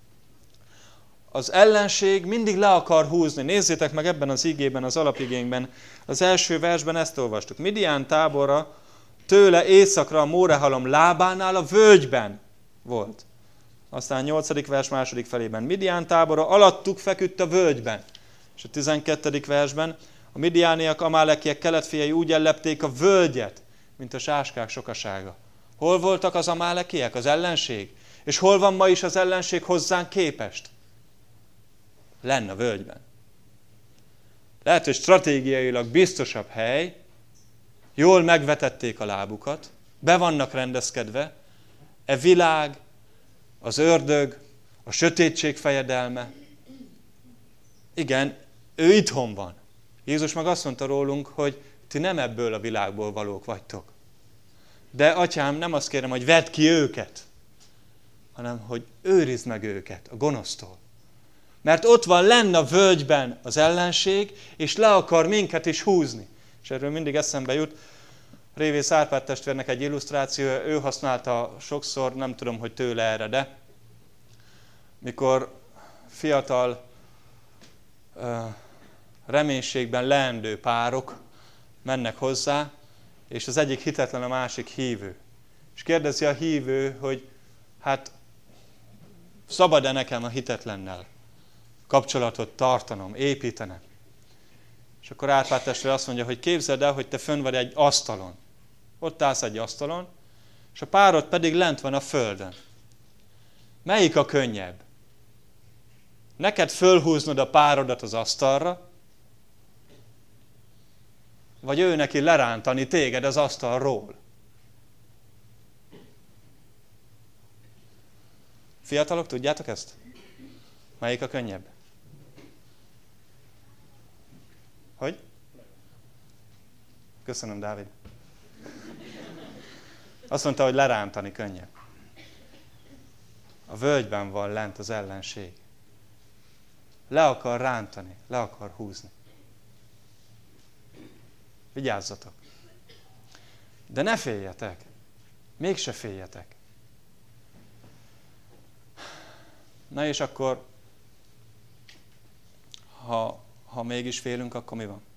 A: Az ellenség mindig le akar húzni. Nézzétek meg ebben az igében, az alapigénkben, az első versben ezt olvastuk. Midián tábora tőle északra a Mórehalom lábánál a völgyben volt. Aztán a nyolcadik vers második felében. Midián tábora alattuk feküdt a völgyben. És a tizenkettedik versben a midiániak, amálekiek keletfiai úgy ellepték a völgyet, mint a sáskák sokasága. Hol voltak az amálekiek, az ellenség? És hol van ma is az ellenség hozzánk képest? Lenn a völgyben. Lehet, hogy stratégiailag biztosabb hely, jól megvetették a lábukat, be vannak rendezkedve, e világ, az ördög, a sötétség fejedelme. Igen, ő itthon van. Jézus meg azt mondta rólunk, hogy ti nem ebből a világból valók vagytok. De atyám, nem azt kérem, hogy vedd ki őket, hanem hogy őrizd meg őket a gonosztól. Mert ott van lenn a völgyben az ellenség, és le akar minket is húzni. És erről mindig eszembe jut Révész Árpád testvérnek egy illusztrációja, ő használta sokszor, nem tudom, hogy tőle erre, de mikor fiatal reménységben leendő párok mennek hozzá, és az egyik hitetlen, a másik hívő. És kérdezi a hívő, hogy hát szabad-e nekem a hitetlennel kapcsolatot tartanom, építenem? És akkor Árpád testvér azt mondja, hogy képzeld el, hogy te fönn vagy egy asztalon. Ott állsz egy asztalon, és a párod pedig lent van a földön. Melyik a könnyebb? Neked fölhúznod a párodat az asztalra, vagy ő neki lerántani téged az asztalról? Fiatalok, tudjátok ezt? Melyik a könnyebb? Hogy? Köszönöm, Dávid. Azt mondta, hogy lerántani könnyebb. A völgyben van lent az ellenség. Le akar rántani, le akar húzni. Vigyázzatok. De ne féljetek. Mégse féljetek. Na és akkor, ha, ha mégis félünk, akkor mi van?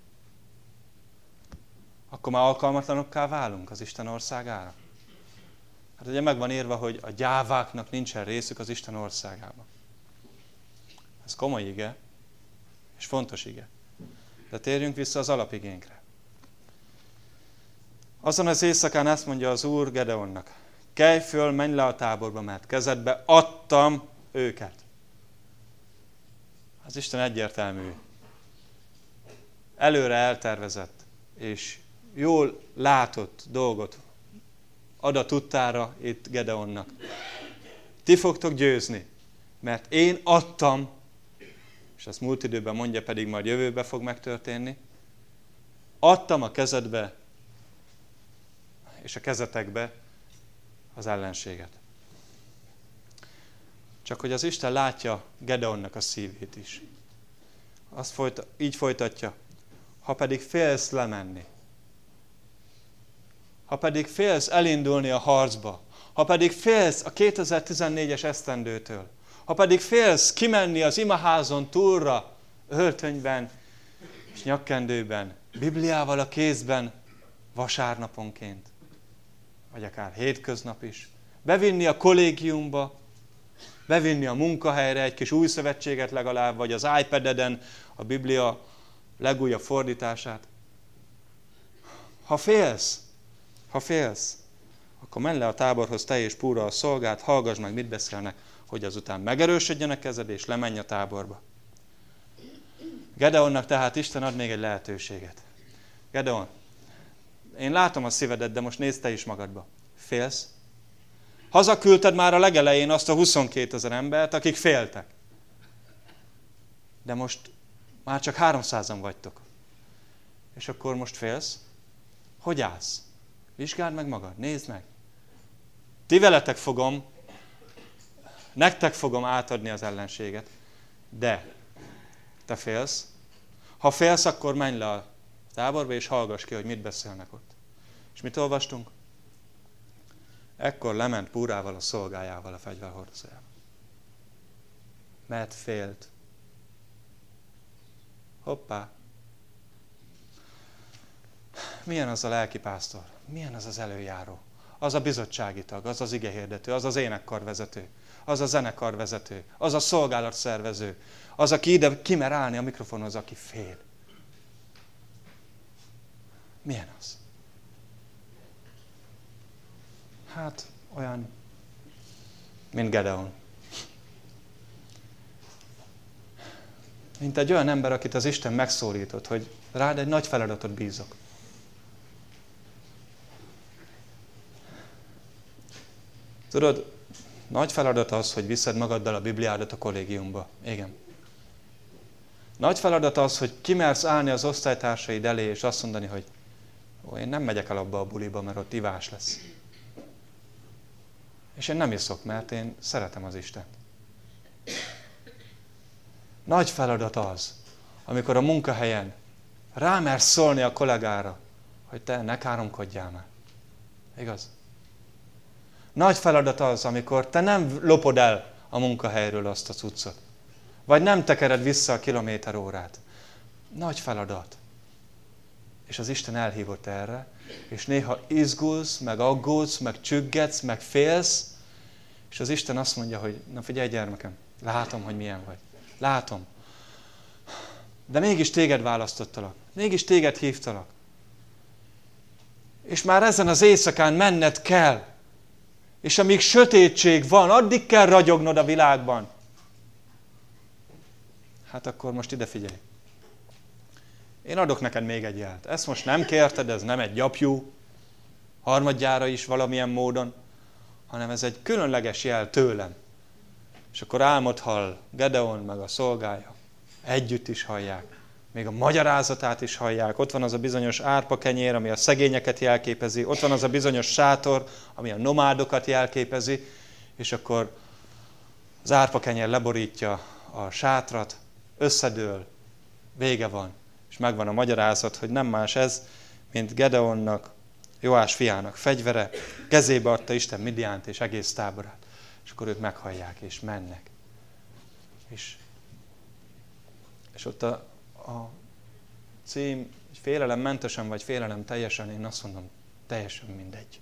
A: Akkor már alkalmatlanokká válunk az Isten országára? Hát ugye meg van írva, hogy a gyáváknak nincsen részük az Isten országában. Ez komoly ige, és fontos ige. De térjünk vissza az alapigénkre. Azon az éjszakán ezt mondja az Úr Gedeonnak: kelj föl, menj le a táborba, mert kezedbe adtam őket. Az Isten egyértelmű. Előre eltervezett, és jól látott dolgot ad a tudtára itt Gedeonnak. Ti fogtok győzni, mert én adtam, és ezt múlt időben mondja, pedig majd jövőben fog megtörténni, adtam a kezedbe és a kezetekbe az ellenséget. Csak hogy az Isten látja Gedeonnak a szívét is. Azt folyt, így folytatja: ha pedig félsz lemenni, ha pedig félsz elindulni a harcba, ha pedig félsz a kétezer-tizennégyes esztendőtől, ha pedig félsz kimenni az imaházon túlra, öltönyben és nyakkendőben, Bibliával a kézben vasárnaponként, vagy akár hétköznap is. Bevinni a kollégiumba, bevinni a munkahelyre egy kis új szövetséget legalább, vagy az iPad-eden a Biblia legújabb fordítását. Ha félsz, ha félsz, akkor menj le a táborhoz te és Púra a szolgát, hallgass meg, mit beszélnek, hogy azután megerősödjön a kezed, és lemenj a táborba. Gedeonnak tehát Isten ad még egy lehetőséget. Gedeon, én látom a szívedet, de most nézd te is magadba. Félsz? Hazaküldted már a legelején azt a huszonkétezer embert, akik féltek. De most már csak háromszázan vagytok. És akkor most félsz? Hogy állsz? Vizsgáld meg magad, nézd meg. Ti veletek fogom, nektek fogom átadni az ellenséget, de te félsz. Ha félsz, akkor menj le a táborba, és hallgass ki, hogy mit beszélnek ott. És mit olvastunk? Ekkor lement Púrával a szolgájával, a fegyverhordozójával. Mert félt. Hoppá! Milyen az a lelkipásztor? Milyen az az előjáró? Az a bizottsági tag, az az igehirdető, az az énekkarvezető, az a zenekarvezető, az a szolgálatszervező, az, aki ide kimer állni a mikrofonhoz, aki fél. Milyen az? Hát olyan, mint Gedeon. Mint egy olyan ember, akit az Isten megszólított, hogy rád egy nagy feladatot bízok. Tudod, nagy feladat az, hogy viszed magaddal a Bibliádat a kollégiumba. Igen. Nagy feladat az, hogy kimersz állni az osztálytársaid elé, és azt mondani, hogy ó, én nem megyek el abba a buliba, mert ott ivás lesz. És én nem iszok, mert én szeretem az Istent. Nagy feladat az, amikor a munkahelyen rámersz szólni a kollégára, hogy te ne káromkodjál már. Igaz? Nagy feladat az, amikor te nem lopod el a munkahelyről azt a cuccot. Vagy nem tekered vissza a kilométer órát. Nagy feladat. És az Isten elhívott erre, és néha izgulsz, meg aggódsz, meg csüggetsz, meg félsz, és az Isten azt mondja, hogy na figyelj gyermekem, látom, hogy milyen vagy. Látom. De mégis téged választottalak. Mégis téged hívtalak. És már ezen az éjszakán menned kell. És amíg sötétség van, addig kell ragyognod a világban. Hát akkor most ide figyelj. Én adok neked még egy jelt. Ezt most nem kérted, ez nem egy gyapjú, harmadjára is valamilyen módon, hanem ez egy különleges jel tőlem. És akkor álmot hall Gedeon meg a szolgája. Együtt is hallják. Még a magyarázatát is hallják. Ott van az a bizonyos árpakenyér, ami a szegényeket jelképezi. Ott van az a bizonyos sátor, ami a nomádokat jelképezi. És akkor az árpakenyér leborítja a sátrat, összedől, vége van. És megvan a magyarázat, hogy nem más ez, mint Gedeonnak, Joás fiának fegyvere. Kezébe adta Isten Midiánt és egész táborát. És akkor ők meghallják és mennek. És, és ott a, a cím, hogy félelem mentesen vagy félelem teljesen, én azt mondom, teljesen mindegy.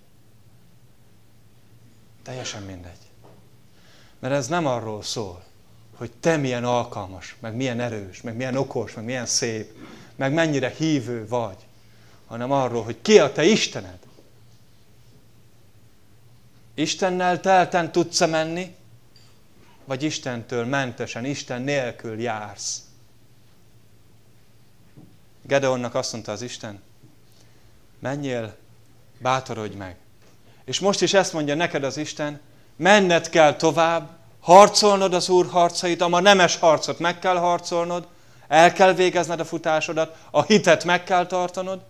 A: Teljesen mindegy. Mert ez nem arról szól, hogy te milyen alkalmas, meg milyen erős, meg milyen okos, meg milyen szép, meg mennyire hívő vagy, hanem arról, hogy ki a te Istened. Istennel telten tudsz-e menni, vagy Istentől mentesen, Isten nélkül jársz. Gedeonnak azt mondta az Isten, menjél, bátorodj meg. És most is ezt mondja neked az Isten, menned kell tovább, harcolnod az Úr harcait, a nemes harcot meg kell harcolnod, el kell végezned a futásodat, a hitet meg kell tartanod,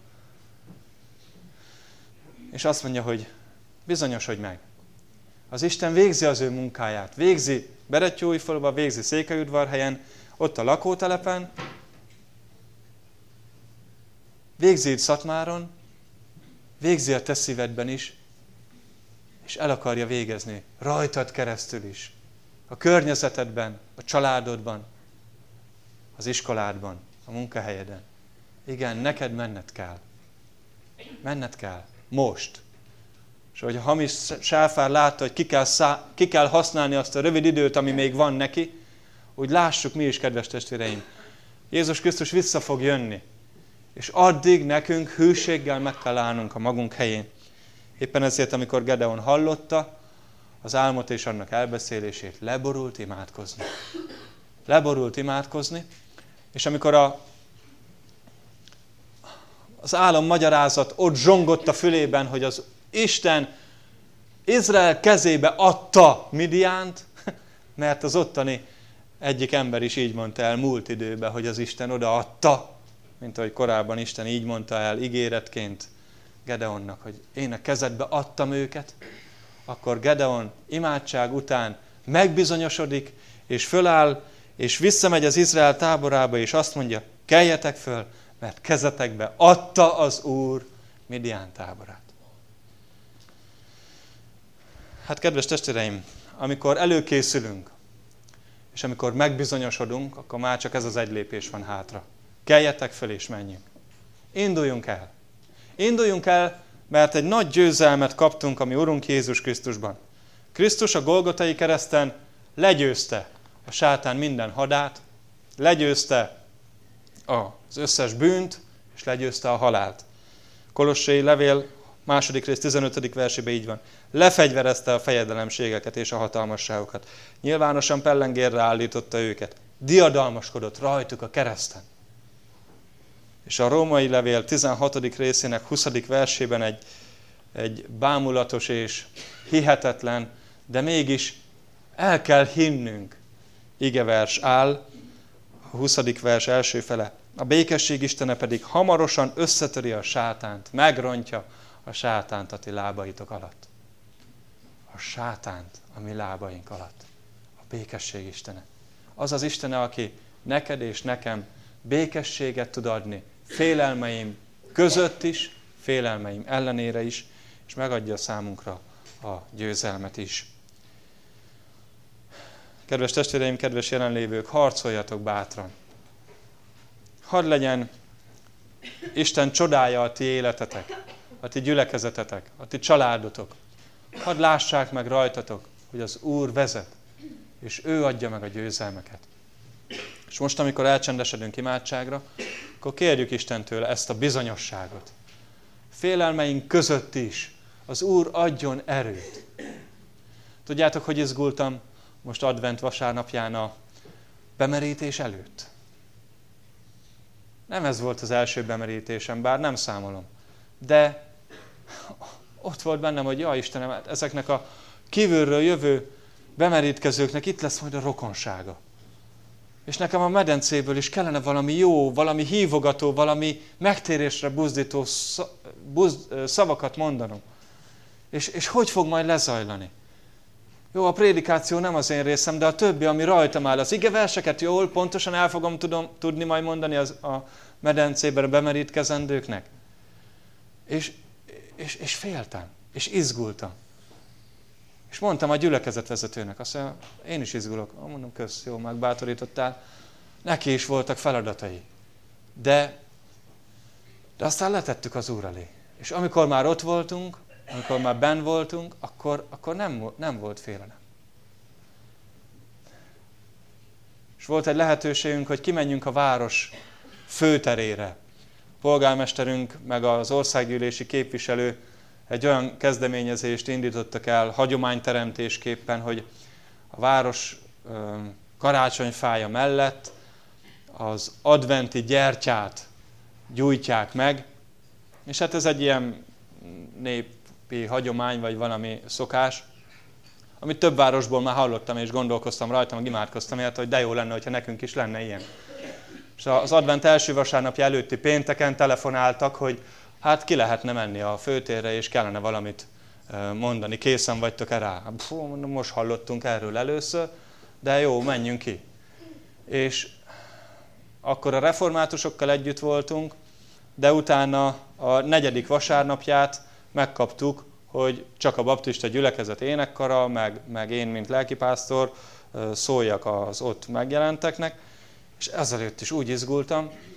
A: és azt mondja, hogy bizonyosodj meg. Az Isten végzi az ő munkáját. Végzi Berettyóújfaluban, végzi Székelyudvarhelyen, ott a lakótelepen, végzi itt Szatmáron, végzi a te szívedben is, és el akarja végezni rajtad keresztül is. A környezetedben, a családodban, az iskoládban, a munkahelyeden. igen, neked menned kell. Menned kell. Most. És hogy a hamis sáfár látta, hogy ki kell, szá- ki kell használni azt a rövid időt, ami még van neki, úgy lássuk mi is, kedves testvéreim. Jézus Krisztus vissza fog jönni. És addig nekünk hűséggel meg kell állnunk a magunk helyén. Éppen ezért, amikor Gedeon hallotta az álmot és annak elbeszélését, leborult imádkozni. Leborult imádkozni, és amikor a, az álom magyarázat ott zsongott a fülében, hogy az Isten Izrael kezébe adta Midiánt, mert az ottani egyik ember is így mondta el múlt időben, hogy az Isten odaadta, mint ahogy korábban Isten így mondta el ígéretként Gedeonnak, hogy én a kezedbe adtam őket, akkor Gedeon imádság után megbizonyosodik, és föláll, és visszamegy az Izrael táborába, és azt mondja, keljetek föl, mert kezetekbe adta az Úr Midián táborát. Hát kedves testvéreim, amikor előkészülünk, és amikor megbizonyosodunk, akkor már csak ez az egy lépés van hátra. Keljetek föl és menjünk. Induljunk el. Induljunk el, mert egy nagy győzelmet kaptunk a mi Urunk Jézus Krisztusban. Krisztus a Golgotai kereszten legyőzte a sátán minden hadát, legyőzte az összes bűnt, és legyőzte a halált. Kolossai levél második rész tizenötödik versében így van. Lefegyverezte a fejedelemségeket és a hatalmasságokat. Nyilvánosan pellengérre állította őket. Diadalmaskodott rajtuk a kereszten. És a római levél tizenhatodik részének huszadik versében egy, egy bámulatos és hihetetlen, de mégis el kell hinnünk igevers áll, a huszadik vers első fele. A békesség Istene pedig hamarosan összetöri a sátánt, megrontja a sátánt a ti lábaitok alatt. A sátánt a mi lábaink alatt. A békesség Istene. Az az Istene, aki neked és nekem békességet tud adni, félelmeim között is, félelmeim ellenére is, és megadja számunkra a győzelmet is. Kedves testvéreim, kedves jelenlévők, harcoljatok bátran. Hadd legyen Isten csodája a ti életetek, a ti gyülekezetetek, a ti családotok. Hadd lássák meg rajtatok, hogy az Úr vezet, és ő adja meg a győzelmeket. És most, amikor elcsendesedünk imádságra, akkor kérjük Istentől ezt a bizonyosságot. Félelmeink között is az Úr adjon erőt. Tudjátok, hogy izgultam most advent vasárnapján a bemerítés előtt? Nem ez volt az első bemerítésem, bár nem számolom. De ott volt bennem, hogy ja Istenem, hát ezeknek a kívülről jövő bemerítkezőknek itt lesz majd a rokonsága. És nekem a medencéből is kellene valami jó, valami hívogató, valami megtérésre buzdító szavakat mondanom. És, és hogy fog majd lezajlani? Jó, a prédikáció nem az én részem, de a többi, ami rajtam áll, az igeverseket jól, pontosan el fogom tudom, tudni majd mondani az, a medencében a bemerítkezendőknek. És, és, és féltem, és izgultam. És mondtam a gyülekezetvezetőnek, azt mondja, én is izgulok. Mondom, kösz, jó, megbátorítottál. Neki is voltak feladatai. De, de aztán letettük az Úr elé. És amikor már ott voltunk, amikor már benn voltunk, akkor, akkor nem, nem volt félelem. És volt egy lehetőségünk, hogy kimenjünk a város főterére. A polgármesterünk, meg az országgyűlési képviselő egy olyan kezdeményezést indítottak el hagyományteremtésképpen, hogy a város karácsonyfája mellett az adventi gyertyát gyújtják meg, és hát ez egy ilyen népi hagyomány, vagy valami szokás, amit több városból már hallottam, és gondolkoztam rajta, meg imádkoztam érte, hogy de jó lenne, hogyha nekünk is lenne ilyen. És az advent első vasárnapja előtti pénteken telefonáltak, hogy hát ki lehetne menni a főtérre, és kellene valamit mondani, készen vagytok-e rá? Fú, most hallottunk erről először, de jó, menjünk ki. És akkor a reformátusokkal együtt voltunk, de utána a negyedik vasárnapját megkaptuk, hogy csak a baptista gyülekezet énekkara, meg, meg én, mint lelkipásztor szóljak az ott megjelenteknek, és ezelőtt is úgy izgultam,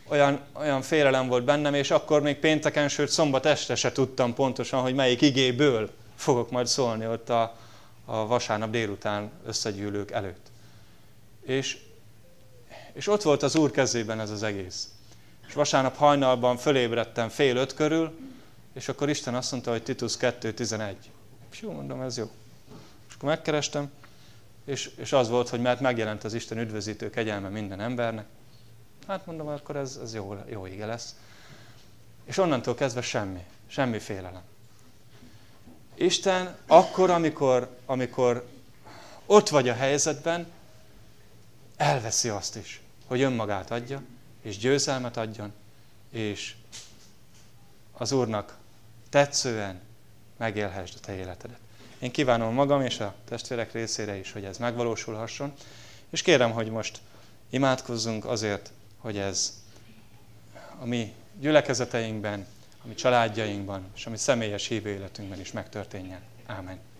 A: olyan, olyan félelem volt bennem, és akkor még pénteken, sőt szombat este se tudtam pontosan, hogy melyik igéből fogok majd szólni ott a, a vasárnap délután összegyűlők előtt. És, és ott volt az Úr kezében ez az egész. És vasárnap hajnalban fölébredtem fél öt körül, és akkor Isten azt mondta, hogy Titus kettő tizenegy. Jó, mondom, ez jó. És akkor megkerestem, és, és az volt, hogy mert megjelent az Isten üdvözítő kegyelme minden embernek. Hát mondom, akkor ez, ez jó, jó ige lesz. És onnantól kezdve semmi, semmi félelem. Isten akkor, amikor, amikor ott vagy a helyzetben, elveszi azt is, hogy önmagát adja, és győzelmet adjon, és az Úrnak tetszően megélhessd a te életedet. Én kívánom magam és a testvérek részére is, hogy ez megvalósulhasson, és kérem, hogy most imádkozzunk azért, hogy ez a mi gyülekezeteinkben, a mi családjainkban, és a mi személyes hívő életünkben is megtörténjen. Ámen.